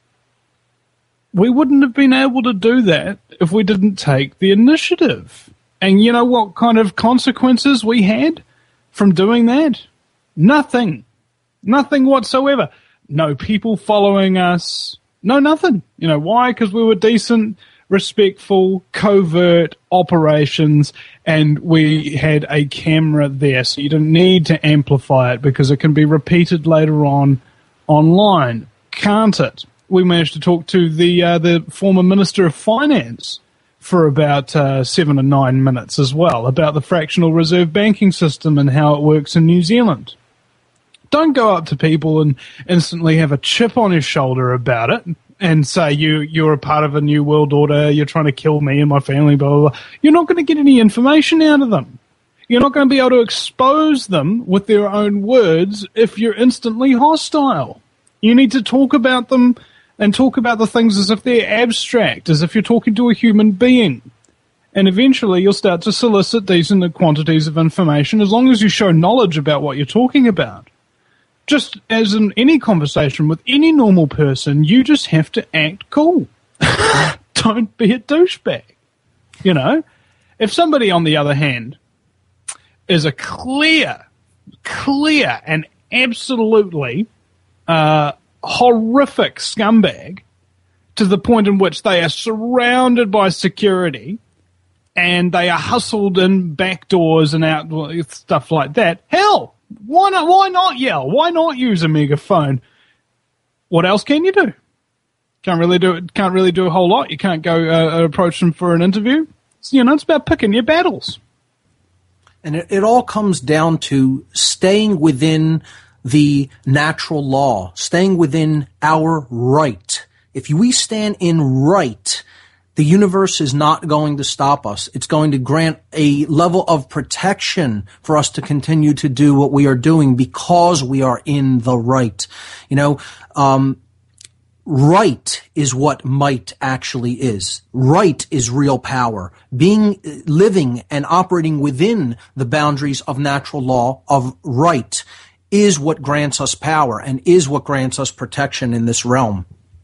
We wouldn't have been able to do that if we didn't take the initiative. And you know what kind of consequences we had from doing that? Nothing. Nothing whatsoever. No people following us. No, nothing. You know, why? Because we were decent, respectful, covert operations, and we had a camera there, so you don't need to amplify it because it can be repeated later on online. Can't it? We managed to talk to the uh, the former Minister of Finance for about uh, seven or nine minutes as well about the fractional reserve banking system and how it works in New Zealand. Don't go up to people and instantly have a chip on his shoulder about it and say you, you're a part of a new world order, you're trying to kill me and my family, blah, blah, blah. You're not going to get any information out of them. You're not going to be able to expose them with their own words if you're instantly hostile. You need to talk about them and talk about the things as if they're abstract, as if you're talking to a human being. And eventually you'll start to solicit decent quantities of information as long as you show knowledge about what you're talking about. Just as in any conversation with any normal person, you just have to act cool. Don't be a douchebag. You know? If somebody, on the other hand, is a clear, clear and absolutely uh, horrific scumbag to the point in which they are surrounded by security and they are hustled in back doors and out, stuff like that, hell, Why not? Why not yell? Why not use a megaphone? What else can you do? Can't really do it. Can't really do a whole lot. You can't go uh, approach them for an interview. So, you know, it's about picking your battles. And it, it all comes down to staying within the natural law, staying within our right. If we stand in right, the universe is not going to stop us. It's going to grant a level of protection for us to continue to do what we are doing because we are in the right. You know, um, right is what might actually is. Right is real power. Being, living and operating within the boundaries of natural law of right is what grants us power and is what grants us protection in this realm.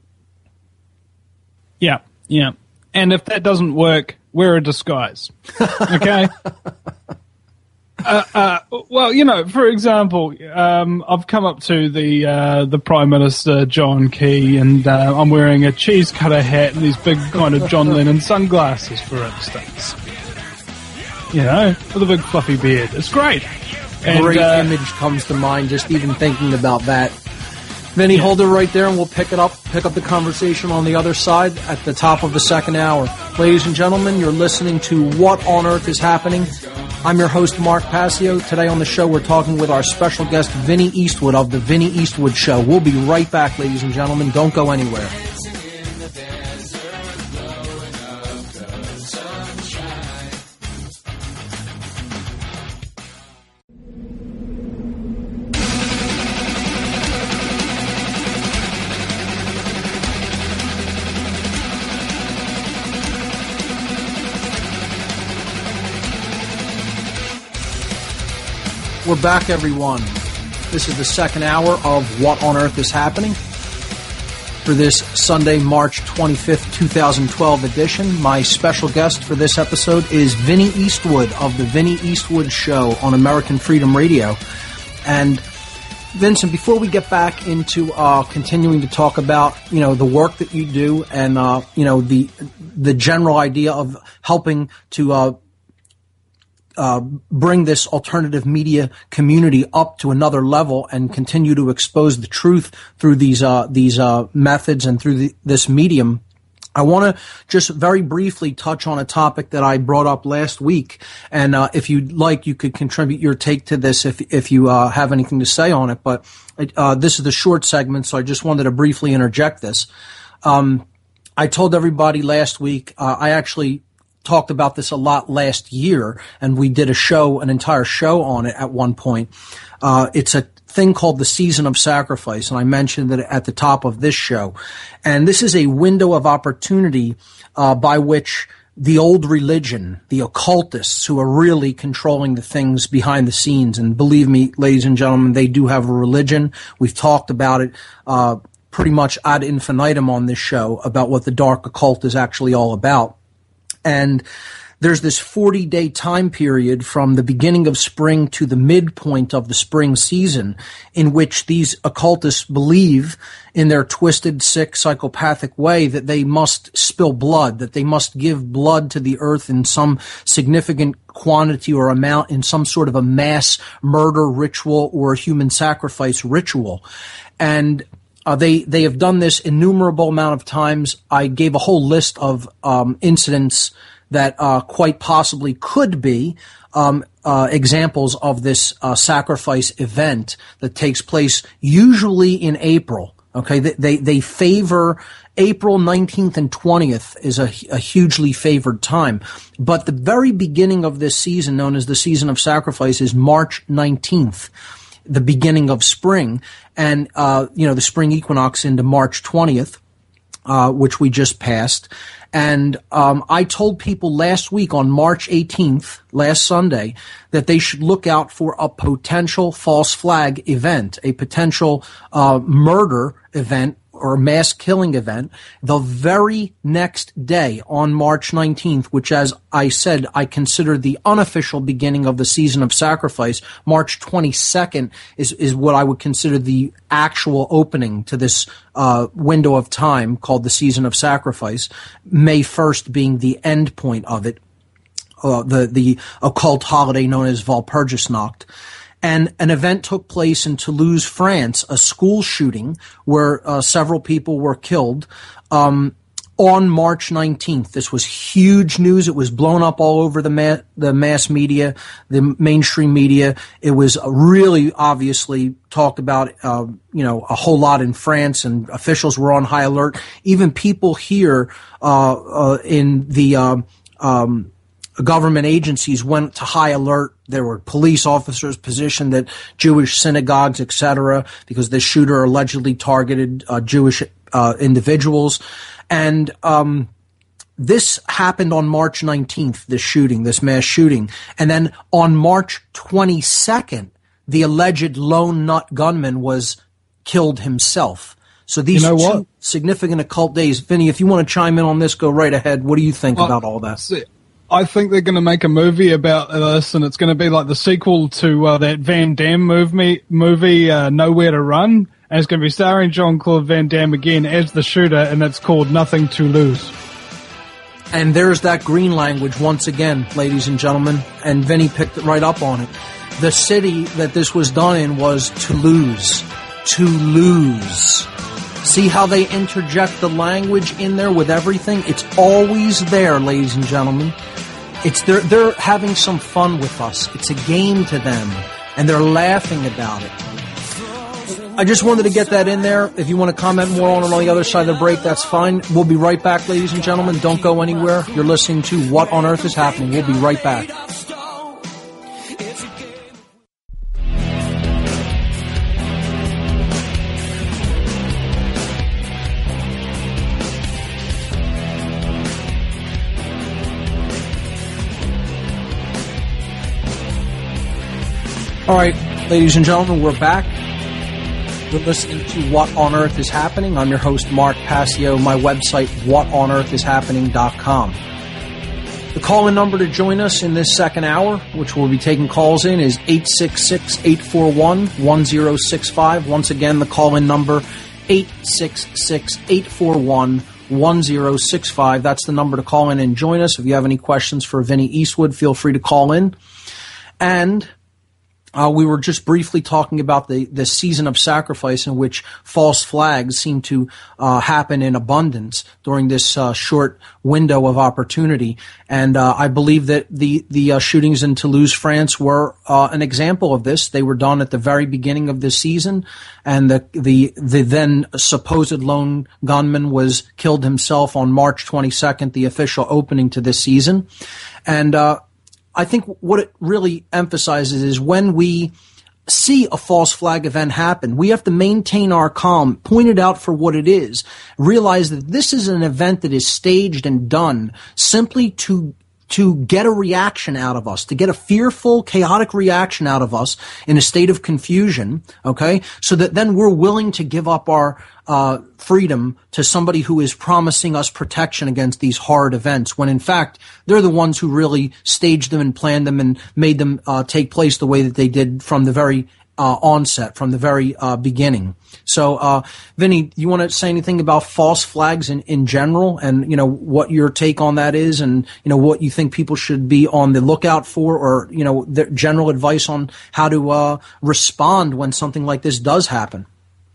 Yeah, yeah. And if that doesn't work, wear a disguise. Okay? uh, uh, well, you know, for example, um, I've come up to the uh, the Prime Minister, John Key, and uh, I'm wearing a cheese cutter hat and these big kind of John Lennon sunglasses, for instance. You know, with a big fluffy beard. It's great. A and, great uh, image comes to mind just even thinking about that. Vinny, hold it right there, and we'll pick it up, pick up the conversation on the other side at the top of the second hour. Ladies and gentlemen, you're listening to What on Earth is Happening. I'm your host, Mark Passio. Today on the show, we're talking with our special guest, Vinny Eastwood of The Vinny Eastwood Show. We'll be right back, ladies and gentlemen. Don't go anywhere. We're back, everyone. This is the second hour of What on Earth is Happening for this Sunday, March twenty-fifth, twenty twelve edition. My special guest for this episode is Vinny Eastwood of The Vinny Eastwood Show on American Freedom Radio. And Vincent, before we get back into uh, continuing to talk about, you know, the work that you do and, uh, you know, the the general idea of helping to uh, Uh, bring this alternative media community up to another level and continue to expose the truth through these uh, these uh, methods and through the, this medium, I want to just very briefly touch on a topic that I brought up last week. And uh, if you'd like, you could contribute your take to this if if you uh, have anything to say on it. But uh, this is the short segment, so I just wanted to briefly interject this. Um, I told everybody last week, uh, I actually talked about this a lot last year, and we did a show, an entire show on it at one point. Uh, it's a thing called the Season of Sacrifice, and I mentioned it at the top of this show. And this is a window of opportunity uh, by which the old religion, the occultists who are really controlling the things behind the scenes, and believe me, ladies and gentlemen, they do have a religion. We've talked about it uh, pretty much ad infinitum on this show about what the dark occult is actually all about. And there's this forty-day time period from the beginning of spring to the midpoint of the spring season in which these occultists believe in their twisted, sick, psychopathic way that they must spill blood, that they must give blood to the earth in some significant quantity or amount in some sort of a mass murder ritual or human sacrifice ritual. And Uh, they, they have done this innumerable amount of times. I gave a whole list of um, incidents that uh, quite possibly could be um, uh, examples of this uh, sacrifice event that takes place usually in April. Okay, they they, they favor April nineteenth and twentieth is a, a hugely favored time. But the very beginning of this season, known as the Season of Sacrifice, is March nineteenth. The beginning of spring, and uh, you know the spring equinox into March twentieth, uh, which we just passed. And um, I told people last week on March eighteenth, last Sunday, that they should look out for a potential false flag event, a potential uh, murder event or mass killing event the very next day on March nineteenth, which, as I said, I consider the unofficial beginning of the Season of Sacrifice. March twenty-second is, is what I would consider the actual opening to this uh, window of time called the Season of Sacrifice, May first being the end point of it, uh, the, the occult holiday known as Walpurgisnacht. And an event took place in Toulouse, France, a school shooting where uh, several people were killed um, on March nineteenth. This was huge news. It was blown up all over the ma- the mass media, the mainstream media. It was really obviously talked about, uh, you know, a whole lot in France, and officials were on high alert. Even people here uh, uh, in the um, um, government agencies went to high alert. There were police officers positioned at Jewish synagogues, et cetera, because the shooter allegedly targeted uh, Jewish uh, individuals. And um, this happened on March nineteenth, this shooting, this mass shooting. And then on March twenty-second, the alleged lone nut gunman was killed himself. So these you know two what? significant occult days. Vinny, if you want to chime in on this, go right ahead. What do you think well, about all that? I think they're going to make a movie about this, and it's going to be like the sequel to uh, that Van Damme movie, movie uh, Nowhere to Run. And it's going to be starring Jean-Claude Van Damme again as the shooter, and it's called Nothing to Lose. And there's that green language once again, ladies and gentlemen, and Vinny picked it right up on it. The city that this was done in was Toulouse. to lose. See how they interject the language in there with everything? It's always there, ladies and gentlemen. It's they're, they're having some fun with us. It's a game to them, and they're laughing about it. I just wanted to get that in there. If you want to comment more on it on the other side of the break, that's fine. We'll be right back, ladies and gentlemen. Don't go anywhere. You're listening to What on Earth is Happening. We'll be right back. All right, ladies and gentlemen, we're back. You're listening to What on Earth is Happening. I'm your host, Mark Passio. My website, what on earth is happening dot com. The call-in number to join us in this second hour, which we'll be taking calls in, is eight six six, eight four one, one zero six five. Once again, the call-in number, eight six six, eight four one, one zero six five. That's the number to call in and join us. If you have any questions for Vinny Eastwood, feel free to call in. And Uh, we were just briefly talking about the, the season of sacrifice in which false flags seem to uh, happen in abundance during this uh, short window of opportunity. And uh, I believe that the, the uh, shootings in Toulouse, France were uh, an example of this. They were done at the very beginning of this season, and the, the, the then supposed lone gunman was killed himself on March twenty-second, the official opening to this season. And uh I think what it really emphasizes is when we see a false flag event happen, we have to maintain our calm, point it out for what it is, realize that this is an event that is staged and done simply to to get a reaction out of us, to get a fearful, chaotic reaction out of us in a state of confusion, okay, so that then we're willing to give up our uh freedom to somebody who is promising us protection against these hard events, when in fact they're the ones who really staged them and planned them and made them uh take place the way that they did from the very uh onset, from the very uh beginning. So, uh Vinny, you want to say anything about false flags in, in general, and, you know, what your take on that is, and, you know, what you think people should be on the lookout for, or, you know, the general advice on how to uh respond when something like this does happen?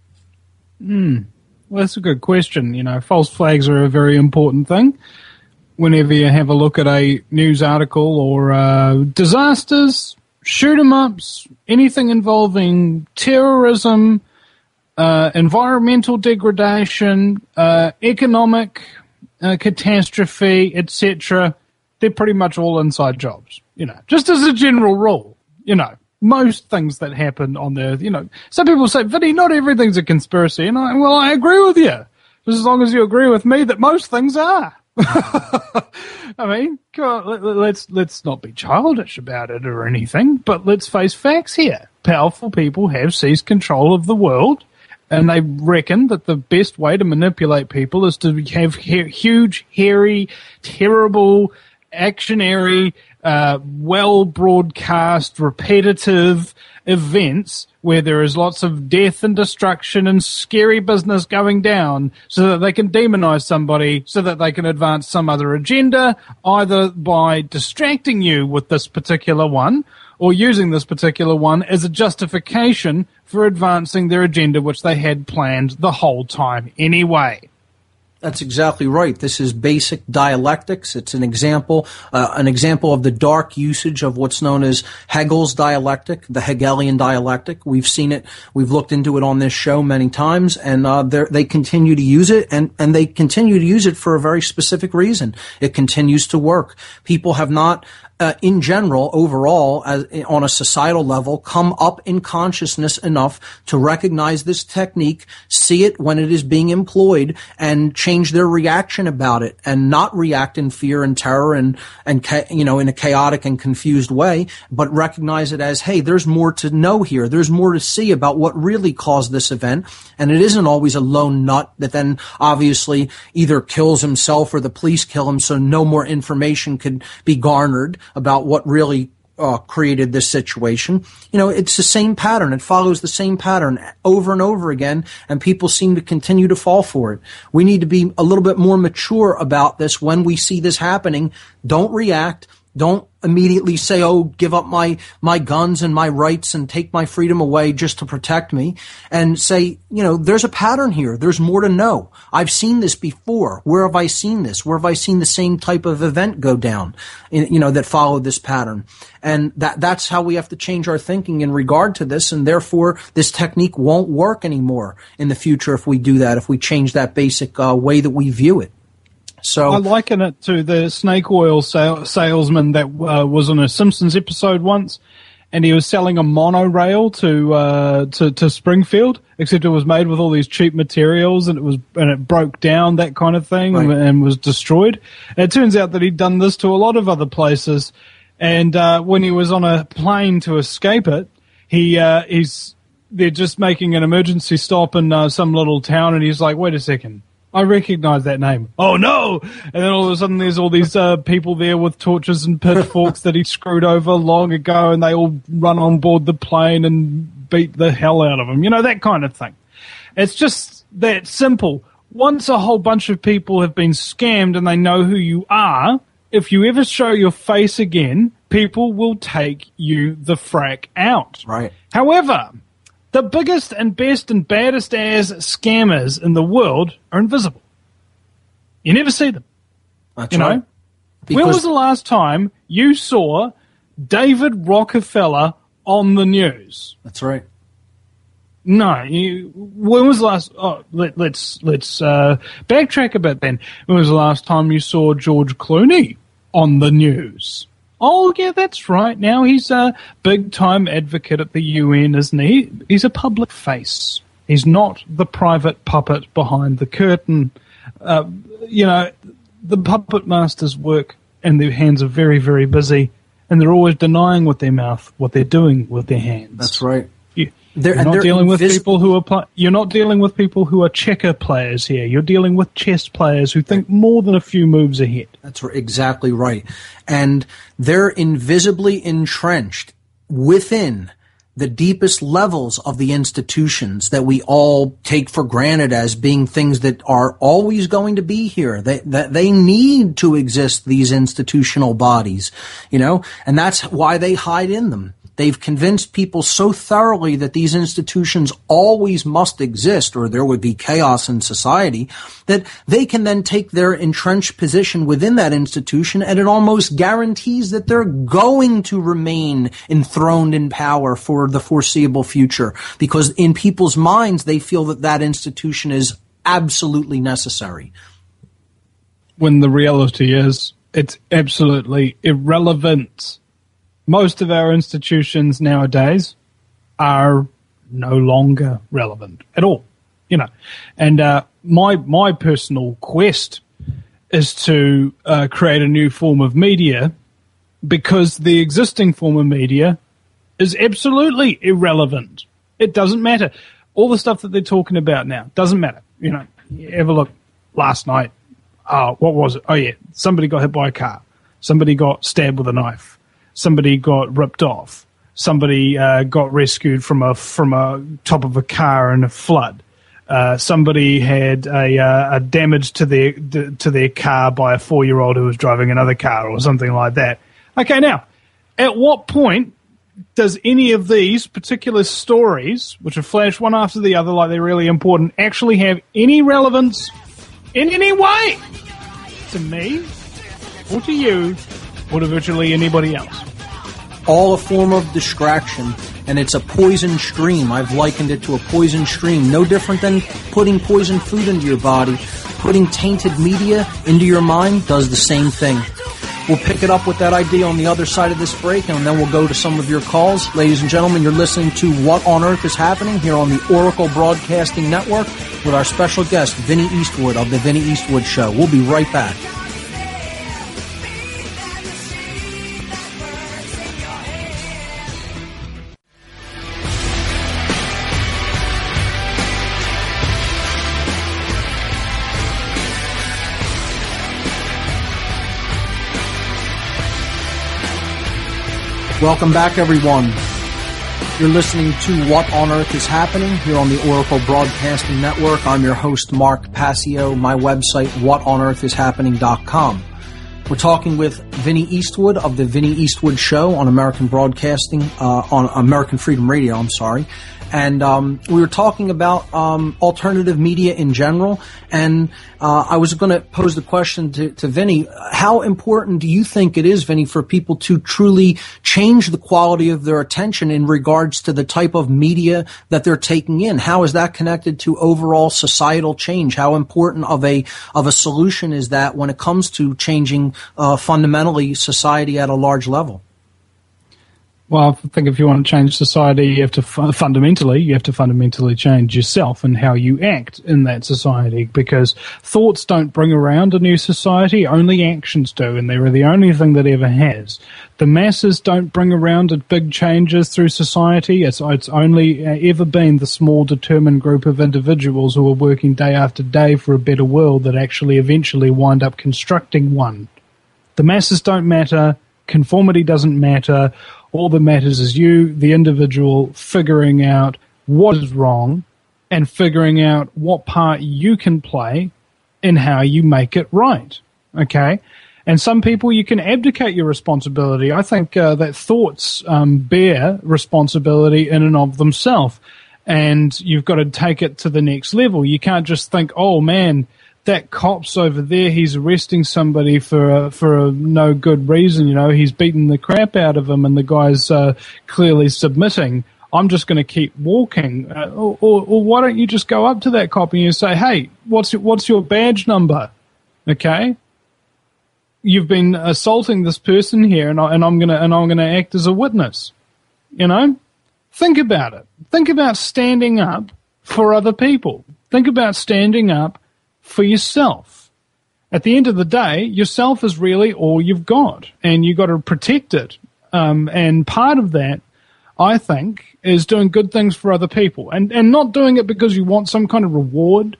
Hmm. Well, that's a good question. You know, false flags are a very important thing. Whenever you have a look at a news article or uh, disasters, shoot-em-ups, anything involving terrorism, uh, environmental degradation, uh, economic uh, catastrophe, et cetera, they're pretty much all inside jobs. You know, just as a general rule, you know. Most things that happen on the Earth, you know, some people say, Vinny, not everything's a conspiracy. And I, well, I agree with you. Just as long as you agree with me that most things are. I mean, God, let, let's, let's not be childish about it or anything, but let's face facts here. Powerful people have seized control of the world, and they reckon that the best way to manipulate people is to have ha- huge, hairy, terrible, actionary, Uh, well-broadcast, repetitive events where there is lots of death and destruction and scary business going down, so that they can demonize somebody, so that they can advance some other agenda, either by distracting you with this particular one or using this particular one as a justification for advancing their agenda, which they had planned the whole time anyway. That's exactly right. This is basic dialectics. It's an example, uh, an example of the dark usage of what's known as Hegel's dialectic, the Hegelian dialectic. We've seen it. We've looked into it on this show many times, and uh, they continue to use it, and, and they continue to use it for a very specific reason. It continues to work. People have not, uh, in general, overall, as, on a societal level, come up in consciousness enough to recognize this technique, see it when it is being employed, and change their reaction about it, and not react in fear and terror and, and you know, in a chaotic and confused way, but recognize it as, hey, there's more to know here. There's more to see about what really caused this event, and it isn't always a lone nut that then obviously either kills himself or the police kill him, so no more information could be garnered about what really uh, created this situation. You know, it's the same pattern. It follows the same pattern over and over again, and people seem to continue to fall for it. We need to be a little bit more mature about this when we see this happening. Don't react. Don't immediately say, oh, give up my, my guns and my rights and take my freedom away just to protect me, and say, you know, there's a pattern here. There's more to know. I've seen this before. Where have I seen this? Where have I seen the same type of event go down, you know, that followed this pattern? And that, that's how we have to change our thinking in regard to this. And therefore, this technique won't work anymore in the future if we do that, if we change that basic uh, way that we view it. So I liken it to the snake oil sale, salesman that uh, was on a Simpsons episode once, and he was selling a monorail to, uh, to to Springfield, except it was made with all these cheap materials, and it was and it broke down, that kind of thing, right. and, and was destroyed. And it turns out that he'd done this to a lot of other places, and uh, when he was on a plane to escape it, he uh, he's they're just making an emergency stop in uh, some little town, and he's like, "Wait a second. I recognize that name." Oh, no! And then all of a sudden there's all these uh, people there with torches and pitchforks that he screwed over long ago, and they all run on board the plane and beat the hell out of him. You know, that kind of thing. It's just that simple. Once a whole bunch of people have been scammed and they know who you are, if you ever show your face again, people will take you the frack out. Right. However, the biggest and best and baddest ass scammers in the world are invisible. You never see them. That's you know? right. Because when was the last time you saw David Rockefeller on the news? That's right. No. You, when was the last? Oh, let, let's let's uh, backtrack a bit. Then, when was the last time you saw George Clooney on the news? Oh, yeah, that's right. Now he's a big-time advocate at the U N, isn't he? He's a public face. He's not the private puppet behind the curtain. Uh, you know, the puppet masters work and their hands are very, very busy, and they're always denying with their mouth what they're doing with their hands. That's right. You, They're, you're not dealing invis- with people who are pl- you're not dealing with people who are checker players here. You're dealing with chess players who think more than a few moves ahead. That's exactly right. And they're invisibly entrenched within the deepest levels of the institutions that we all take for granted as being things that are always going to be here. They, that they need to exist, these institutional bodies, you know, and that's why they hide in them. They've convinced people so thoroughly that these institutions always must exist or there would be chaos in society that they can then take their entrenched position within that institution, and it almost guarantees that they're going to remain enthroned in power for the foreseeable future, because in people's minds they feel that that institution is absolutely necessary. When the reality is it's absolutely irrelevant. Most of our institutions nowadays are no longer relevant at all, you know. And uh, my my personal quest is to uh, create a new form of media, because the existing form of media is absolutely irrelevant. It doesn't matter. All the stuff that they're talking about now doesn't matter. You know, you ever look last night? Oh, what was it? Oh yeah, somebody got hit by a car. Somebody got stabbed with a knife. Somebody got ripped off. Somebody uh, got rescued from a from a top of a car in a flood. Uh, somebody had a, uh, a damage to their to their car by a four-year-old who was driving another car or something like that. Okay, now, at what point does any of these particular stories, which are flashed one after the other like they're really important, actually have any relevance in any way to me or to you or to virtually anybody else? All a form of distraction, and it's a poison stream. I've likened it to a poison stream, no different than putting poison food into your body. Putting tainted media into your mind does the same thing. We'll pick it up with that idea on the other side of this break, and then we'll go to some of your calls. Ladies and gentlemen, you're listening to What on Earth is Happening here on the Oracle Broadcasting Network with our special guest, Vinny Eastwood of The Vinny Eastwood Show. We'll be right back. Welcome back, everyone. You're listening to What on Earth is Happening here on the Oracle Broadcasting Network. I'm your host, Mark Passio. My website, what on earth is happening dot com. We're talking with Vinny Eastwood of the Vinny Eastwood Show on American Broadcasting, uh, on American Freedom Radio, I'm sorry. And um, we were talking about um, alternative media in general. And uh, I was going to pose the question to, to Vinny. How important do you think it is, Vinny, for people to truly change the quality of their attention in regards to the type of media that they're taking in? How is that connected to overall societal change? How important of a of a solution is that when it comes to changing uh, fundamentally society at a large level? Well, I think if you want to change society, you have to fu- fundamentally, you have to fundamentally change yourself and how you act in that society, because thoughts don't bring around a new society, only actions do, and they're the only thing that ever has. The masses don't bring around big changes through society. It's, it's only ever been the small, determined group of individuals who are working day after day for a better world that actually eventually wind up constructing one. The masses don't matter. Conformity doesn't matter. All that matters is you, the individual, figuring out what is wrong and figuring out what part you can play in how you make it right, okay? And some people, you can abdicate your responsibility. I think uh, that thoughts um, bear responsibility in and of themselves, and you've got to take it to the next level. You can't just think, oh, man, that cop's over there, he's arresting somebody for a, for a no good reason, you know, he's beating the crap out of him and the guy's uh, clearly submitting. I'm just going to keep walking. Uh, or, or, or why don't you just go up to that cop and you say, hey, what's your, what's your badge number? Okay? You've been assaulting this person here, and, I, and I'm going to and I'm going to act as a witness. You know? Think about it. Think about standing up for other people. Think about standing up for yourself. At the end of the day, yourself is really all you've got, and you've got to protect it. Um, and part of that, I think, is doing good things for other people, and and not doing it because you want some kind of reward,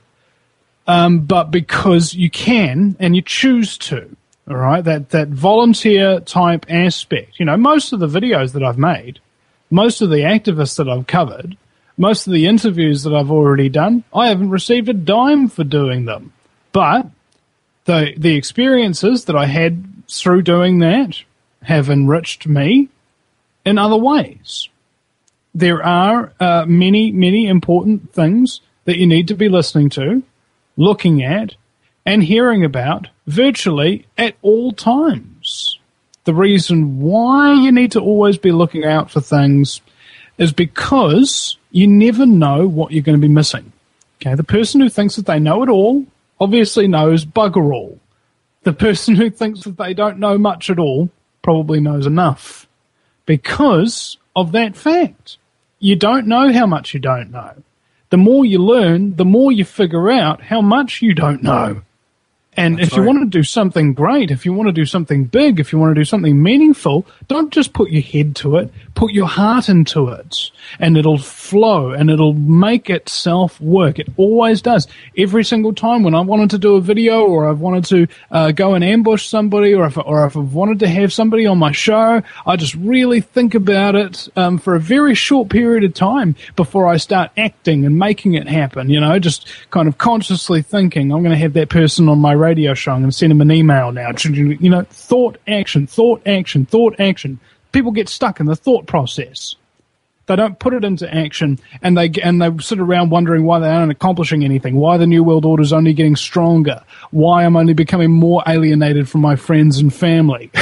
um, but because you can and you choose to. All right, that that volunteer type aspect. You know, most of the videos that I've made, most of the activists that I've covered, most of the interviews that I've already done, I haven't received a dime for doing them. But the the experiences that I had through doing that have enriched me in other ways. There are uh, many, many important things that you need to be listening to, looking at, and hearing about virtually at all times. The reason why you need to always be looking out for things is because you never know what you're going to be missing. Okay, the person who thinks that they know it all obviously knows bugger all. The person who thinks that they don't know much at all probably knows enough because of that fact. You don't know how much you don't know. The more you learn, the more you figure out how much you don't know. And That's if you right. want to do something great, if you want to do something big, if you want to do something meaningful, don't just put your head to it, put your heart into it, and it'll flow and it'll make itself work. It always does. Every single time when I wanted to do a video, or I've wanted to uh, go and ambush somebody, or if, or if I've wanted to have somebody on my show, I just really think about it um, for a very short period of time before I start acting and making it happen, you know, just kind of consciously thinking, I'm going to have that person on my radio show, I'm going to send them an email now. You know, thought, action, thought, action, thought, action. People get stuck in the thought process. They don't put it into action, and they and they sit around wondering why they aren't accomplishing anything, why the New World Order is only getting stronger, why I'm only becoming more alienated from my friends and family.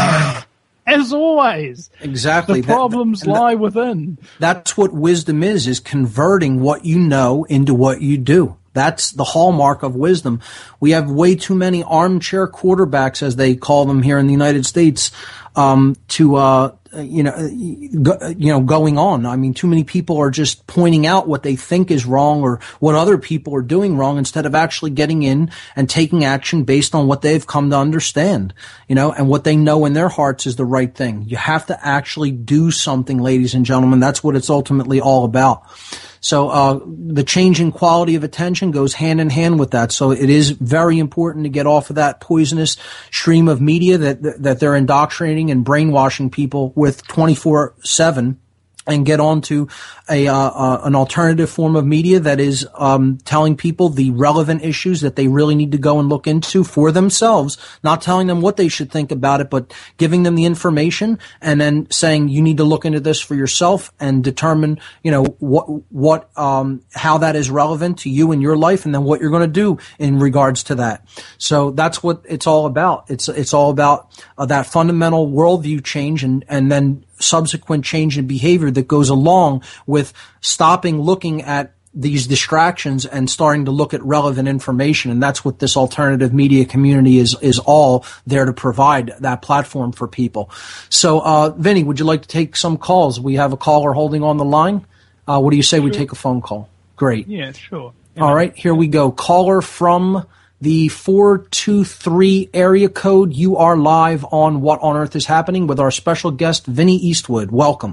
As always. Exactly. The problems that, lie that, within. That's what wisdom is, is converting what you know into what you do. That's the hallmark of wisdom. We have way too many armchair quarterbacks, as they call them here in the United States, um, to, uh, you know, go, you know, going on. I mean, too many people are just pointing out what they think is wrong or what other people are doing wrong instead of actually getting in and taking action based on what they've come to understand, you know, and what they know in their hearts is the right thing. You have to actually do something, ladies and gentlemen. That's what it's ultimately all about. So uh the changing quality of attention goes hand in hand with that. So it is very important to get off of that poisonous stream of media that that they're indoctrinating and brainwashing people with twenty-four seven. and get onto a uh, uh, an alternative form of media that is um, telling people the relevant issues that they really need to go and look into for themselves, not telling them what they should think about it, but giving them the information and then saying you need to look into this for yourself and determine, you know, what what um, how that is relevant to you in your life, and then what you're going to do in regards to that. So that's what it's all about. It's it's all about uh, that fundamental worldview change, and and then subsequent change in behavior that goes along with stopping looking at these distractions and starting to look at relevant information. And that's what this alternative media community is, is all there to provide, that platform for people. So, uh, Vinny, would you like to take some calls? We have a caller holding on the line. Uh, what do you say we take a phone call? Great. Yeah, sure. Yeah. All right, here we go. Caller from the four two three area code. You are live on What on Earth is Happening with our special guest, Vinny Eastwood. Welcome.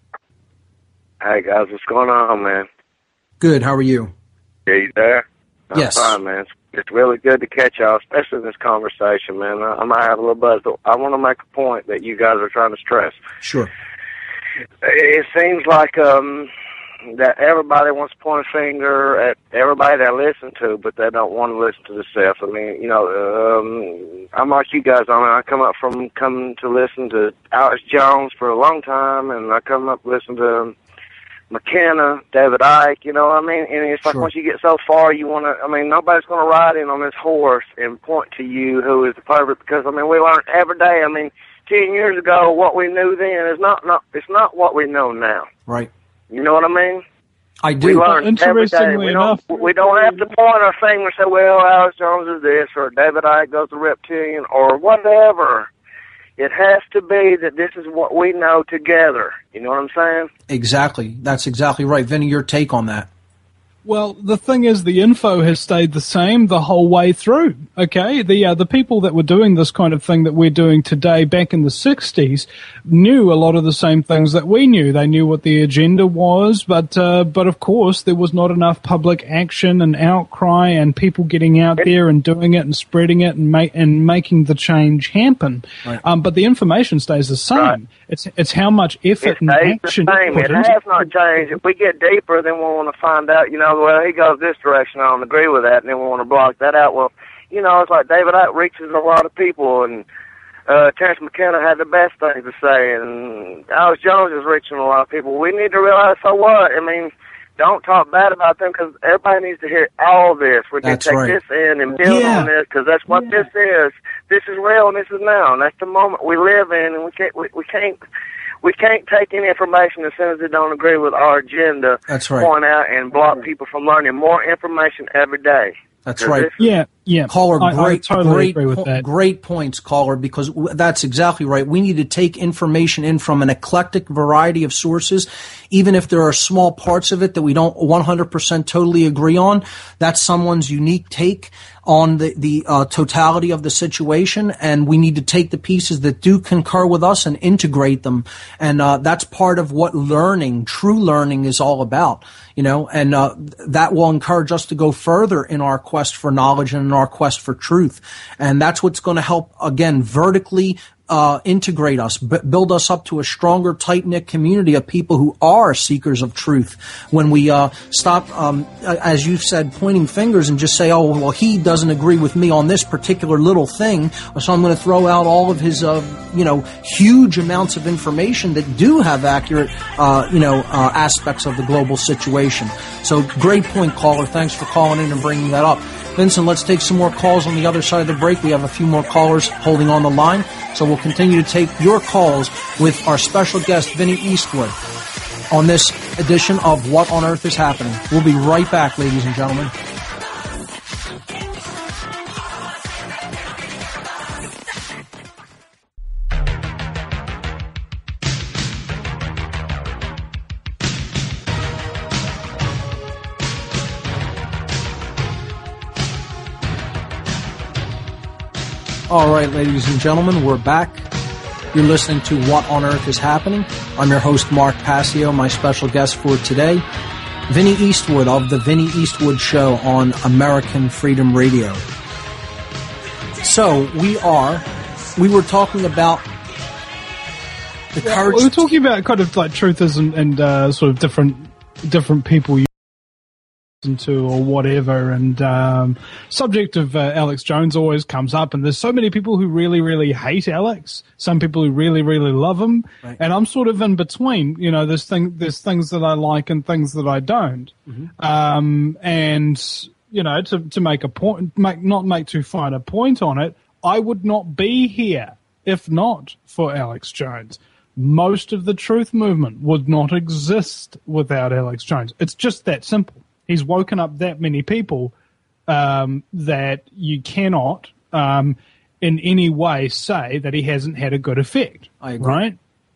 Hey, guys. What's going on, man? Good. How are you? Yeah, you there? I'm yes. fine, man. It's, it's really good to catch y'all, especially in this conversation, man. I, I might have a little buzz, but I want to make a point that you guys are trying to stress. Sure. It, it seems like um, that everybody wants to point a finger at everybody they listen to, but they don't want to listen to themselves. I mean, you know, um, I'm like you guys. I mean, I come up from coming to listen to Alex Jones for a long time, and I come up to listen to um, McKenna, David Icke, you know what I mean? And it's like, sure, once you get so far, you want to, I mean, nobody's going to ride in on this horse and point to you who is the pervert, because, I mean, we learn every day. I mean, ten years ago, what we knew then is not, not it's not what we know now. Right. You know what I mean? I do. We learn every day. Interestingly We enough, don't, we don't have to point our finger and say, well, Alex Jones is this, or David Icke goes to reptilian, or whatever. It has to be that this is what we know together. You know what I'm saying? Exactly. That's exactly right. Vinny, your take on that? Well, the thing is, the info has stayed the same the whole way through. Okay, the uh, the people that were doing this kind of thing that we're doing today, back in the sixties, knew a lot of the same things that we knew. They knew what the agenda was, but uh, but of course there was not enough public action and outcry and people getting out there and doing it and spreading it and make and making the change happen. Right. Um, but the information stays the same. Right. It's it's how much effort it and action. The same. It has not changed. If we get deeper, then we'll want to find out. You know. Well, he goes this direction, I don't agree with that, and then we want to block that out. Well, you know, it's like David Icke reaches a lot of people, and uh, Terrence McKenna had the best things to say, and Alex Jones is reaching a lot of people. We need to realize, so what? I mean, don't talk bad about them, because everybody needs to hear all this. We can take right. this in and build yeah. on this, because that's what yeah. this is. This is real, and this is now, and that's the moment we live in, and we can't, we, we can't, We can't take any information as soon as they don't agree with our agenda. That's right. Point out and block people from learning more information every day. That's right. Yeah, yeah. Caller, I, great, I totally great, agree with that. Great points, caller, because w- that's exactly right. We need to take information in from an eclectic variety of sources, even if there are small parts of it that we don't one hundred percent totally agree on. That's someone's unique take on the, the uh, totality of the situation, and we need to take the pieces that do concur with us and integrate them. And uh, that's part of what learning, true learning, is all about. You know, and uh, that will encourage us to go further in our quest for knowledge and in our quest for truth. And that's what's going to help, again, vertically Uh, integrate us, b- build us up to a stronger, tight-knit community of people who are seekers of truth. When we uh, stop, um, as you've said, pointing fingers and just say, oh, well, he doesn't agree with me on this particular little thing, so I'm going to throw out all of his, uh, you know, huge amounts of information that do have accurate, uh, you know, uh, aspects of the global situation. So great point, caller. Thanks for calling in and bringing that up. Vincent, let's take some more calls on the other side of the break. We have a few more callers holding on the line, so we'll continue to take your calls with our special guest, Vinny Eastwood, on this edition of What on Earth is Happening. We'll be right back, ladies and gentlemen. All right, ladies and gentlemen, we're back. You're listening to What on Earth is Happening. I'm your host, Mark Passio. My special guest for today, Vinny Eastwood of The Vinny Eastwood Show on American Freedom Radio. So we are, we were talking about the Yeah, courage. we were talking about kind of like truthers and, and uh, sort of different different people you listen to or whatever, and um, subject of uh, Alex Jones always comes up, and there's so many people who really, really hate Alex, some people who really, really love him, Right. and I'm sort of in between. You know, there's thing there's things that I like and things that I don't, Mm-hmm. um, and you know, to to make a point, make not make too fine a point on it, I would not be here if not for Alex Jones. Most of the truth movement would not exist without Alex Jones. It's just that simple. He's woken up that many people um, that you cannot um, in any way say that he hasn't had a good effect. I agree. Right?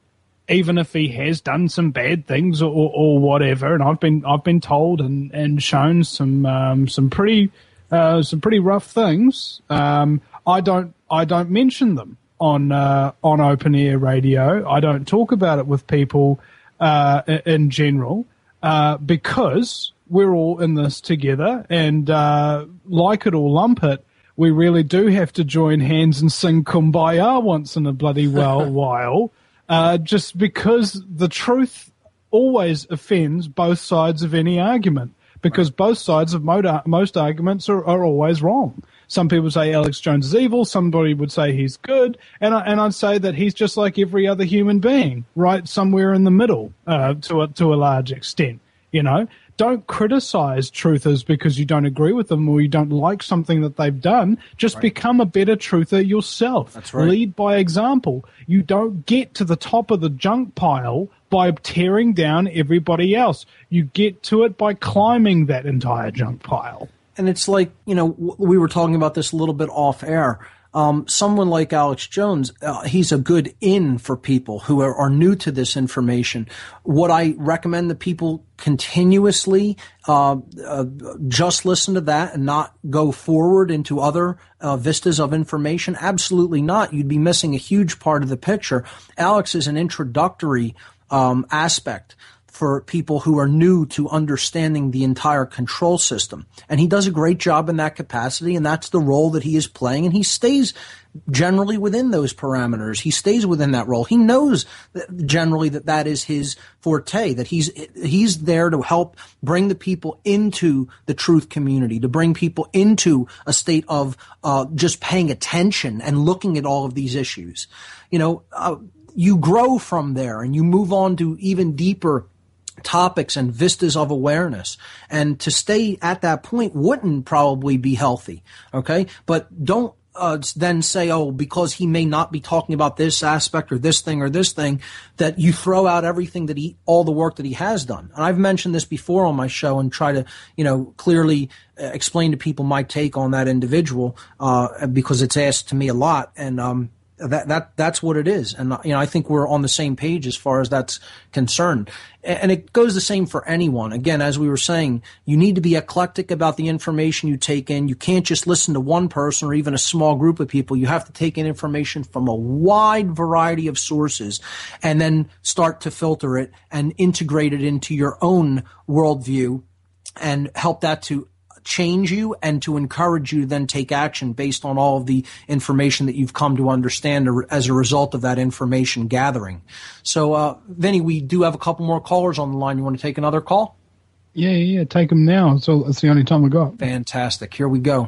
Even if he has done some bad things or, or whatever, and I've been I've been told and, and shown some um, some pretty uh, some pretty rough things. Um, I don't I don't mention them on uh, on open air radio. I don't talk about it with people uh, in general uh, because we're all in this together, and uh, like it or lump it, we really do have to join hands and sing Kumbaya once in a bloody well while, uh, just because the truth always offends both sides of any argument, because both sides of most arguments are, are always wrong. Some people say Alex Jones is evil. Somebody would say he's good. And, I, and I'd say that he's just like every other human being, right somewhere in the middle uh, to, a, to a large extent. You know, don't criticize truthers because you don't agree with them or you don't like something that they've done. Just Right. become a better truther yourself. That's right. Lead by example. You don't get to the top of the junk pile by tearing down everybody else. You get to it by climbing that entire junk pile. And it's like, you know, w- we were talking about this a little bit off air. Um, someone like Alex Jones, uh, he's a good in for people who are, are new to this information. Would I recommend that people continuously uh, uh, just listen to that and not go forward into other uh, vistas of information? Absolutely not. You'd be missing a huge part of the picture. Alex is an introductory um, aspect for people who are new to understanding the entire control system. And he does a great job in that capacity, and that's the role that he is playing, and he stays generally within those parameters. He stays within that role. He knows that generally that that is his forte, that he's he's there to help bring the people into the truth community, to bring people into a state of uh, just paying attention and looking at all of these issues. You know, uh, you grow from there, and you move on to even deeper topics and vistas of awareness. And to stay at that point wouldn't probably be healthy. Okay. But don't uh, then say, oh, because he may not be talking about this aspect or this thing or this thing, that you throw out everything that he, all the work that he has done. And I've mentioned this before on my show and try to, you know, clearly uh, explain to people my take on that individual, uh, because it's asked to me a lot. And, um, That that that's what it is, and you know I think we're on the same page as far as that's concerned. And it goes the same for anyone. Again, as we were saying, you need to be eclectic about the information you take in. You can't just listen to one person or even a small group of people. You have to take in information from a wide variety of sources, and then start to filter it and integrate it into your own worldview, and help that to change you and to encourage you to then take action based on all of the information that you've come to understand as a result of that information gathering. So, uh, Vinny, we do have a couple more callers on the line. You want to take another call? Yeah, yeah, yeah. Take them now. So that's the only time we got. Fantastic. Here we go.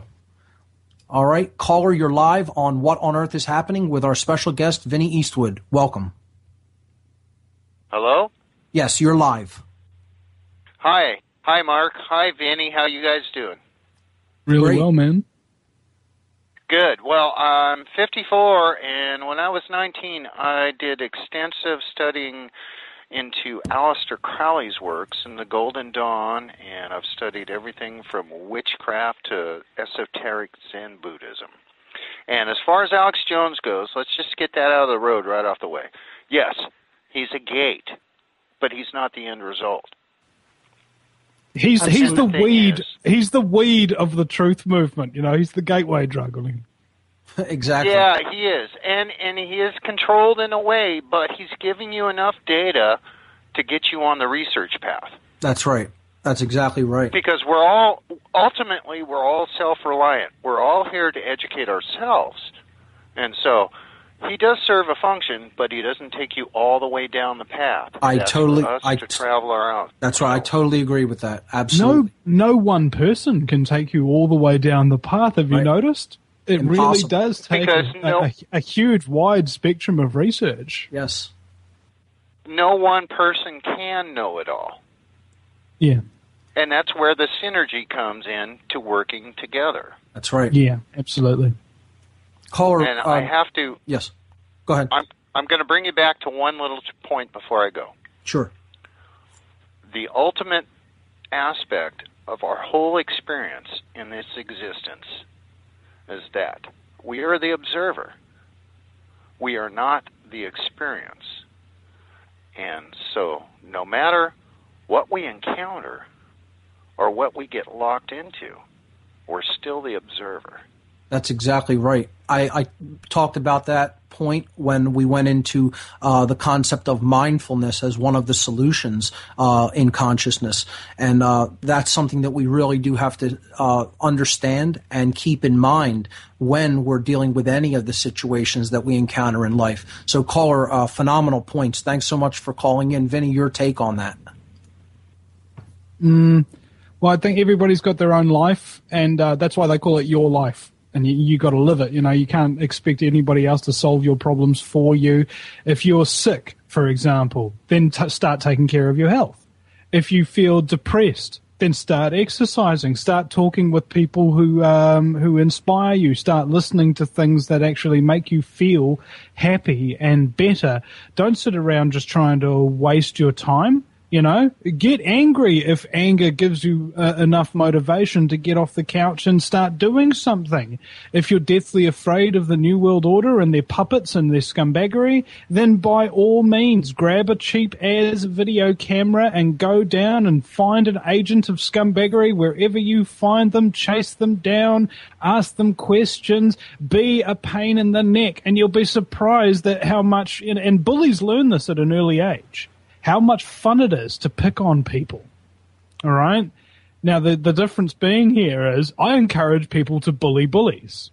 All right. Caller, you're live on What on Earth is Happening with our special guest, Vinny Eastwood. Welcome. Hello? Yes, you're live. Hi. Hi, Mark. Hi, Vinny. How you guys doing? Really Great. well, man. Good. Well, I'm fifty-four, and when I was nineteen, I did extensive studying into Aleister Crowley's works in the Golden Dawn, and I've studied everything from witchcraft to esoteric Zen Buddhism. And as far as Alex Jones goes, let's just get that out of the road right off the way. Yes, he's a gate, but he's not the end result. He's And he's the the thing weed. is- He's the weed of the truth movement. You know, he's the gateway drug. I mean, Exactly. Yeah, he is. And and he is controlled in a way, but he's giving you enough data to get you on the research path. That's right. That's exactly right. Because we're all, ultimately, we're all self-reliant. We're all here to educate ourselves. And so, he does serve a function, but he doesn't take you all the way down the path. I That's totally, for us I to travel around. That's right. I totally agree with that. Absolutely. No, no one person can take you all the way down the path. Have you Right. noticed? It Impossible. really does take Because a, no- a, a huge, wide spectrum of research. Yes. No one person can know it all. Yeah, And that's where the synergy comes in to working together. That's right. yeah, absolutely. Caller. And um, I have to, Yes. Go ahead. I'm, I'm going to bring you back to one little point before I go. Sure. The ultimate aspect of our whole experience in this existence is that we are the observer. We are not the experience. And so no matter what we encounter or what we get locked into, we're still the observer. That's exactly right. I, I talked about that point when we went into uh, the concept of mindfulness as one of the solutions uh, in consciousness. And uh, that's something that we really do have to uh, understand and keep in mind when we're dealing with any of the situations that we encounter in life. So, caller, uh, phenomenal points. Thanks so much for calling in. Vinny, your take on that. Mm, well, I think everybody's got their own life, and uh, that's why they call it your life. And you, you got to live it. You know, you can't expect anybody else to solve your problems for you. If you're sick, for example, then t- start taking care of your health. If you feel depressed, then start exercising. Start talking with people who um, who inspire you. Start listening to things that actually make you feel happy and better. Don't sit around just trying to waste your time. You know, get angry if anger gives you uh, enough motivation to get off the couch and start doing something. If you're deathly afraid of the New World Order and their puppets and their scumbaggery, then by all means grab a cheap-ass video camera and go down and find an agent of scumbaggery wherever you find them, chase them down, ask them questions, be a pain in the neck, and you'll be surprised at how much, and, and bullies learn this at an early age, how much fun it is to pick on people. All right? Now, the, the difference being here is I encourage people to bully bullies.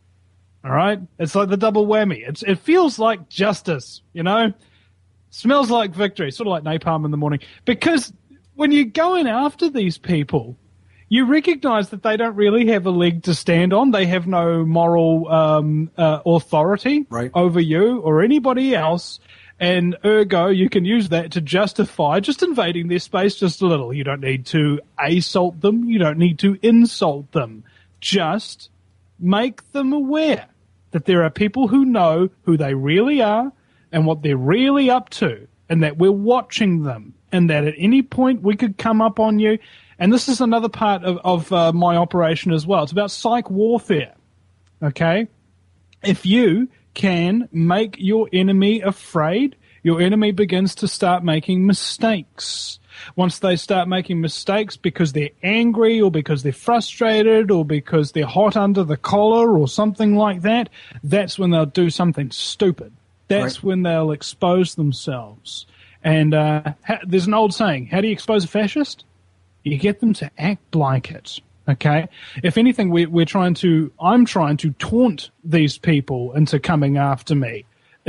All right? It's like the double whammy. It's, it feels like justice, you know? Smells like victory, sort of like napalm in the morning. Because when you're going after these people, you recognize that they don't really have a leg to stand on. They have no moral um, uh, authority Right. over you or anybody else. And ergo, you can use that to justify just invading their space just a little. You don't need to assault them. You don't need to insult them. Just make them aware that there are people who know who they really are and what they're really up to, and that we're watching them, and that at any point we could come up on you. And this is another part of, of uh, my operation as well. It's about psych warfare, okay? If you can make your enemy afraid, your enemy begins to start making mistakes. Once they start making mistakes because they're angry or because they're frustrated or because they're hot under the collar or something like that, that's when they'll do something stupid. That's Right. when they'll expose themselves. And uh, ha- there's an old saying, how do you expose a fascist? You get them to act like it. Okay. If anything, we, we're trying to, I'm trying to taunt these people into coming after me,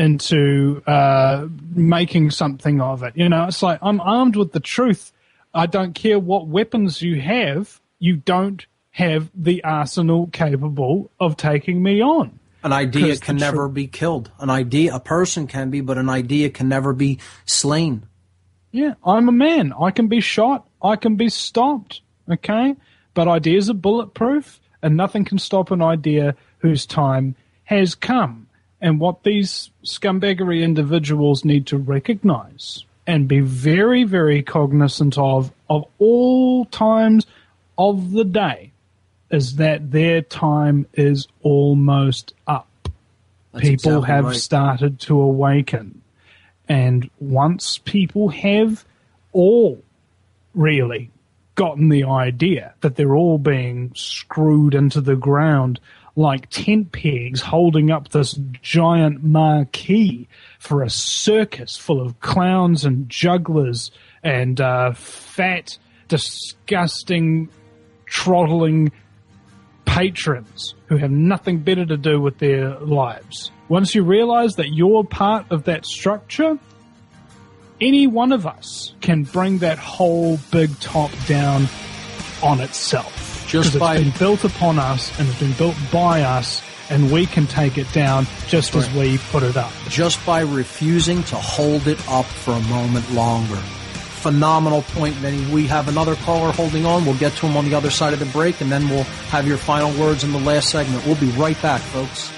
into uh, making something of it. You know, it's like I'm armed with the truth. I don't care what weapons you have. You don't have the arsenal capable of taking me on. An idea 'Cause can the never tr- be killed. An idea, a person can be, but an idea can never be slain. Yeah, I'm a man. I can be shot. I can be stopped. Okay? But ideas are bulletproof, and nothing can stop an idea whose time has come. And what these scumbaggery individuals need to recognize and be very, very cognizant of, of all times of the day, is that their time is almost up. That's People exactly have right. started to awaken. And once people have all really gotten the idea that they're all being screwed into the ground like tent pegs holding up this giant marquee for a circus full of clowns and jugglers and uh, fat, disgusting, trottling patrons who have nothing better to do with their lives Once you realize that you're part of that structure, any one of us can bring that whole big top down on itself. Just because by it's been built upon us and it's been built by us, and we can take it down just as we put it up. Just by refusing to hold it up for a moment longer. Phenomenal point, Vinny. We have another caller holding on. We'll get to him on the other side of the break, and then we'll have your final words in the last segment. We'll be right back, folks.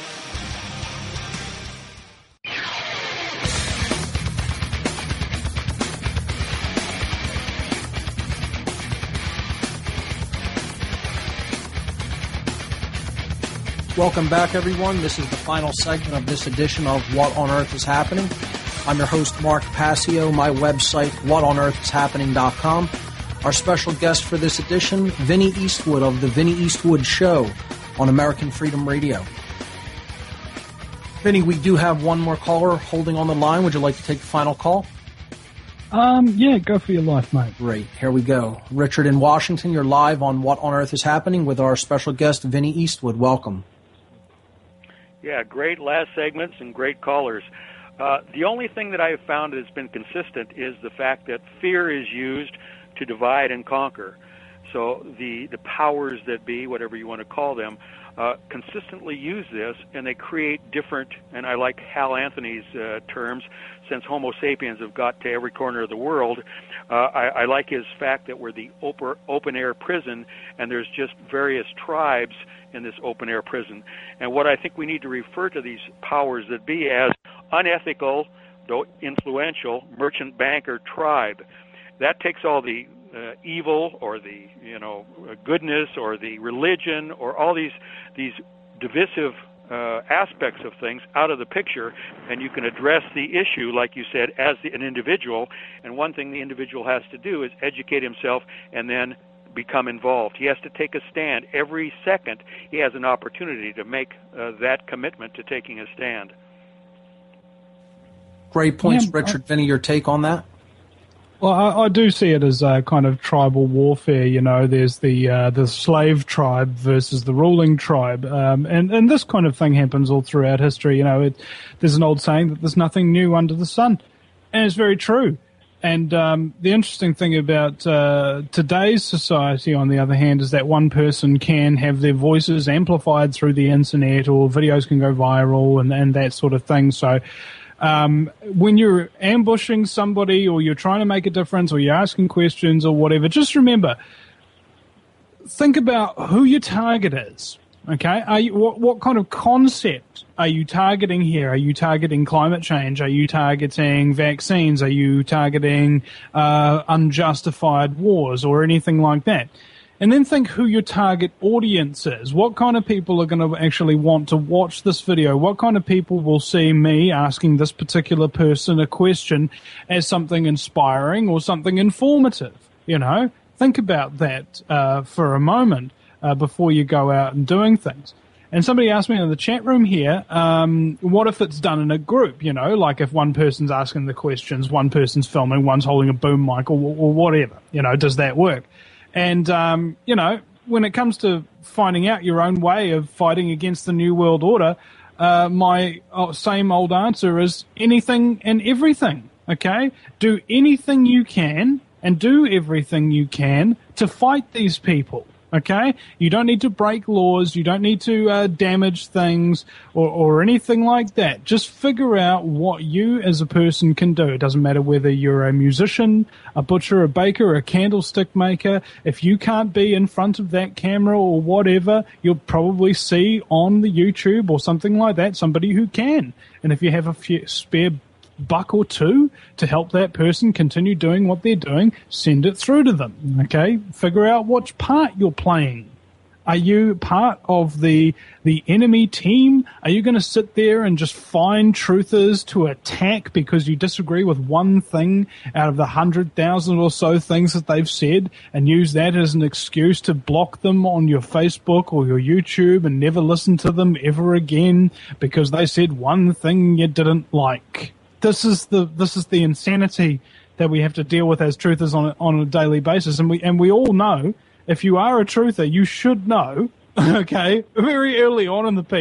Welcome back, everyone. This is the final segment of this edition of What on Earth is Happening. I'm your host, Mark Passio. My website, what on earth is happening dot com. Our special guest for this edition, Vinny Eastwood of The Vinny Eastwood Show on American Freedom Radio. Vinny, we do have one more caller holding on the line. Would you like to take the final call? Um, yeah, go for your life, mate. Great. Here we go. Richard in Washington, you're live on What on Earth is Happening with our special guest, Vinny Eastwood. Welcome. Yeah, great last segments and great callers. Uh, the only thing that I have found that has been consistent is the fact that fear is used to divide and conquer. So the, the powers that be, whatever you want to call them, uh, consistently use this, and they create different, and I like Hal Anthony's uh, terms, since Homo sapiens have got to every corner of the world, uh, I, I like his fact that we're the open, open-air prison, and there's just various tribes in this open-air prison. And what I think we need to refer to these powers that be as unethical, though influential, merchant banker tribe. That takes all the uh, evil or the, you know, goodness or the religion or all these these divisive uh, aspects of things out of the picture, and you can address the issue, like you said, as the, an individual. And one thing the individual has to do is educate himself and then become involved. He has to take a stand. Every second he has an opportunity to make uh, that commitment to taking a stand. Great points, Yeah, Richard. Vinny, your take on that? Well, I, I do see it as a kind of tribal warfare. You know, there's the uh, the slave tribe versus the ruling tribe, um, and and this kind of thing happens all throughout history. You know, it, there's an old saying that there's nothing new under the sun, and it's very true. And um, the interesting thing about uh, today's society, on the other hand, is that one person can have their voices amplified through the internet, or videos can go viral, and, and that sort of thing. So um, when you're ambushing somebody, or you're trying to make a difference, or you're asking questions or whatever, just remember, think about who your target is. Okay, are you, what, what kind of concept are you targeting here? Are you targeting climate change? Are you targeting vaccines? Are you targeting uh, unjustified wars or anything like that? And then think who your target audience is. What kind of people are going to actually want to watch this video? What kind of people will see me asking this particular person a question as something inspiring or something informative? You know, think about that uh, for a moment. Uh, before you go out and doing things. And somebody asked me in the chat room here, um, what if it's done in a group, you know, like if one person's asking the questions, one person's filming, one's holding a boom mic or, or whatever, you know, does that work? And, um, you know, when it comes to finding out your own way of fighting against the New World Order, uh, my same old answer is anything and everything, okay? Do anything you can and do everything you can to fight these people. Okay? You don't need to break laws. You don't need to uh, damage things or, or anything like that. Just figure out what you as a person can do. It doesn't matter whether you're a musician, a butcher, a baker, a candlestick maker. If you can't be in front of that camera or whatever, you'll probably see on the YouTube or something like that somebody who can. And if you have a few spare buck or two to help that person continue doing what they're doing, send it through to them, okay? Figure out which part you're playing. Are you part of the the enemy team? Are you going to sit there and just find truthers to attack because you disagree with one thing out of the hundred thousand or so things that they've said and use that as an excuse to block them on your Facebook or your YouTube and never listen to them ever again because they said one thing you didn't like? This is the this is the insanity that we have to deal with as truthers on a, on a daily basis, and we and we all know if you are a truther, you should know, okay, very early on in the piece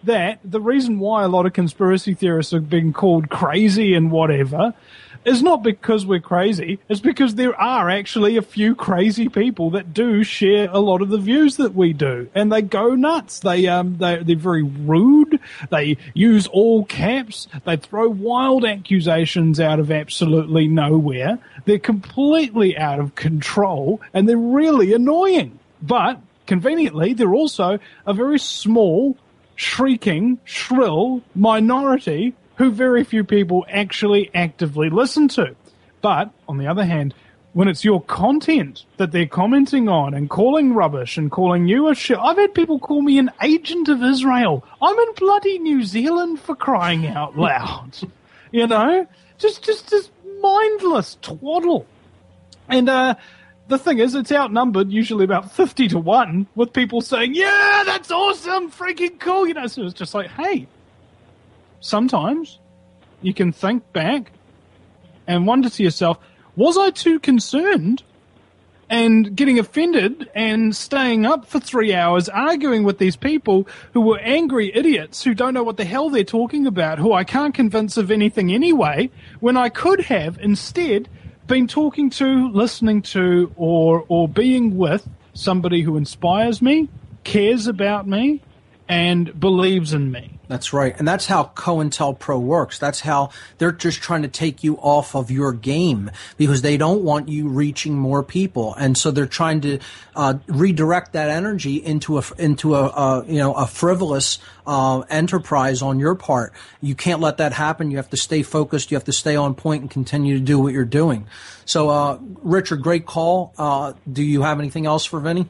that the reason why a lot of conspiracy theorists are being called crazy and whatever is not because we're crazy. It's because there are actually a few crazy people that do share a lot of the views that we do, and they go nuts. They um they they're very rude. They use all caps. They throw wild accusations out of absolutely nowhere. They're completely out of control, and they're really annoying. But conveniently, they're also a very small, shrieking, shrill minority who very few people actually actively listen to. But, on the other hand, when it's your content that they're commenting on and calling rubbish and calling you a shit, I've had people call me an agent of Israel. I'm in bloody New Zealand, for crying out loud. You know? Just, just, just mindless twaddle. And, uh, the thing is, it's outnumbered usually about fifty to one with people saying, yeah, that's awesome, freaking cool. You know, so it's just like, hey, sometimes you can think back and wonder to yourself, was I too concerned and getting offended and staying up for three hours arguing with these people who were angry idiots who don't know what the hell they're talking about, who I can't convince of anything anyway, when I could have instead been talking to, listening to, or or being with somebody who inspires me, cares about me, and believes in me. That's right. And that's how COINTELPRO works. That's how they're just trying to take you off of your game because they don't want you reaching more people. And so they're trying to uh, redirect that energy into a, into a, uh, you know, a frivolous uh, enterprise on your part. You can't let that happen. You have to stay focused. You have to stay on point and continue to do what you're doing. So, uh, Richard, great call. Uh, do you have anything else for Vinny?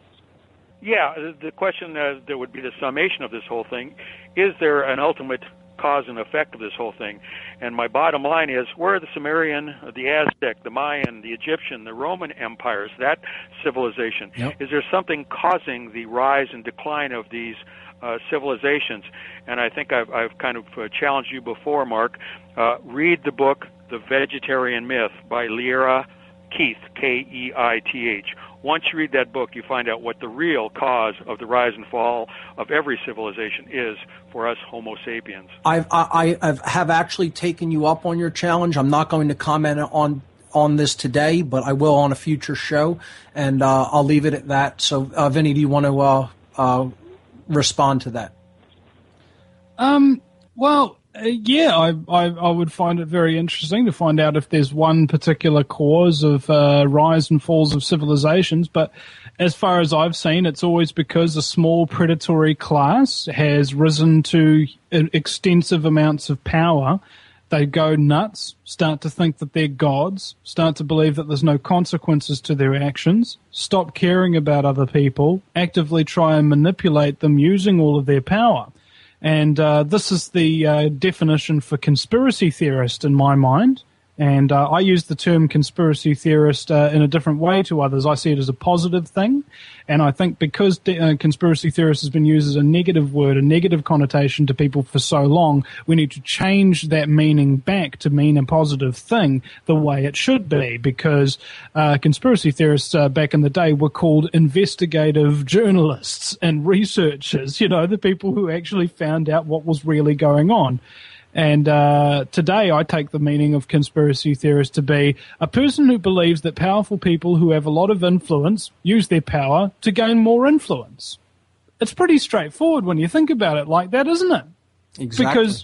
Yeah, the question uh, that would be the summation of this whole thing, is there an ultimate cause and effect of this whole thing? And my bottom line is, where are the Sumerian, the Aztec, the Mayan, the Egyptian, the Roman empires, that civilization? Yep. Is there something causing the rise and decline of these uh, civilizations? And I think I've, I've kind of uh, challenged you before, Mark. Uh, read the book, The Vegetarian Myth, by Lyra Keith, K E I T H. Once you read that book, you find out what the real cause of the rise and fall of every civilization is for us Homo sapiens. I've, I, I have actually taken you up on your challenge. I'm not going to comment on on this today, but I will on a future show, and uh, I'll leave it at that. So, uh, Vinny, do you want to uh, uh, respond to that? Um. Well, uh, yeah, I, I I would find it very interesting to find out if there's one particular cause of uh, rise and falls of civilizations. But as far as I've seen, it's always because a small predatory class has risen to extensive amounts of power. They go nuts, start to think that they're gods, start to believe that there's no consequences to their actions, stop caring about other people, actively try and manipulate them using all of their power. And uh, this is the uh, definition for conspiracy theorist in my mind. And uh, I use the term conspiracy theorist uh, in a different way to others. I see it as a positive thing. And I think because de- uh, conspiracy theorist has been used as a negative word, a negative connotation to people for so long, we need to change that meaning back to mean a positive thing the way it should be. Because uh, conspiracy theorists uh, back in the day were called investigative journalists and researchers, you know, the people who actually found out what was really going on. And uh, today I take the meaning of conspiracy theorist to be a person who believes that powerful people who have a lot of influence use their power to gain more influence. It's pretty straightforward when you think about it like that, isn't it? Exactly. Because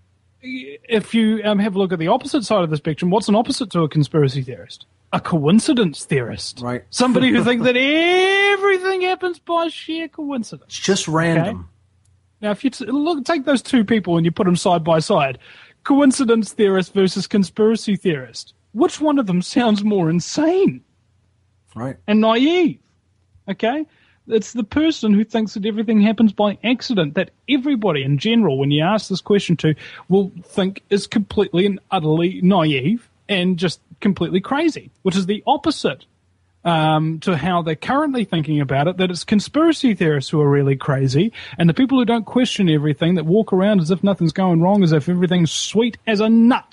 if you um, have a look at the opposite side of the spectrum, what's an opposite to a conspiracy theorist? A coincidence theorist. Right. Somebody who thinks that everything happens by sheer coincidence. It's just random. Okay? Now, if you t- look, take those two people and you put them side by side, coincidence theorist versus conspiracy theorist, which one of them sounds more insane? Right. And naive? Okay? It's the person who thinks that everything happens by accident, that everybody in general, when you ask this question to, will think is completely and utterly naive and just completely crazy, which is the opposite Um, to how they're currently thinking about it, that it's conspiracy theorists who are really crazy, and the people who don't question everything, that walk around as if nothing's going wrong, as if everything's sweet as a nut,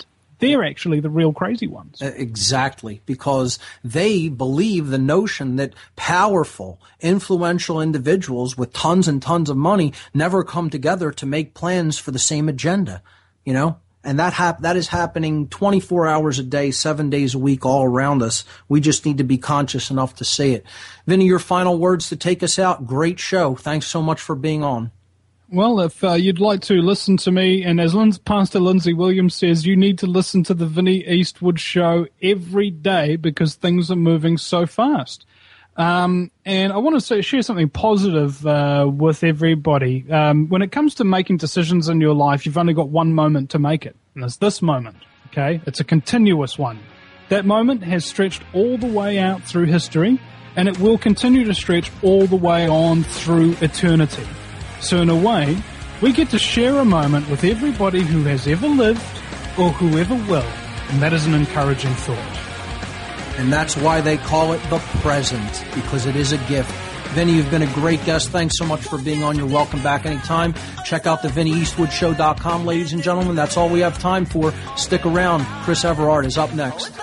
they're actually the real crazy ones. Exactly, because they believe the notion that powerful, influential individuals with tons and tons of money never come together to make plans for the same agenda, you know? And that hap- that is happening twenty-four hours a day, seven days a week, all around us. We just need to be conscious enough to say it. Vinny, your final words to take us out. Great show. Thanks so much for being on. Well, if uh, you'd like to listen to me, and as Lin- Pastor Lindsay Williams says, you need to listen to the Vinny Eastwood Show every day because things are moving so fast. Um, and I want to say, share something positive uh, with everybody. Um, when it comes to making decisions in your life, you've only got one moment to make it, and it's this moment, okay? It's a continuous one. That moment has stretched all the way out through history, and it will continue to stretch all the way on through eternity. So in a way, we get to share a moment with everybody who has ever lived or whoever will, and that is an encouraging thought. And that's why they call it the present, because it is a gift. Vinny, you've been a great guest. Thanks so much for being on. You're welcome back anytime. Check out the vinny eastwood show dot com, ladies and gentlemen. That's all we have time for. Stick around. Chris Everard is up next.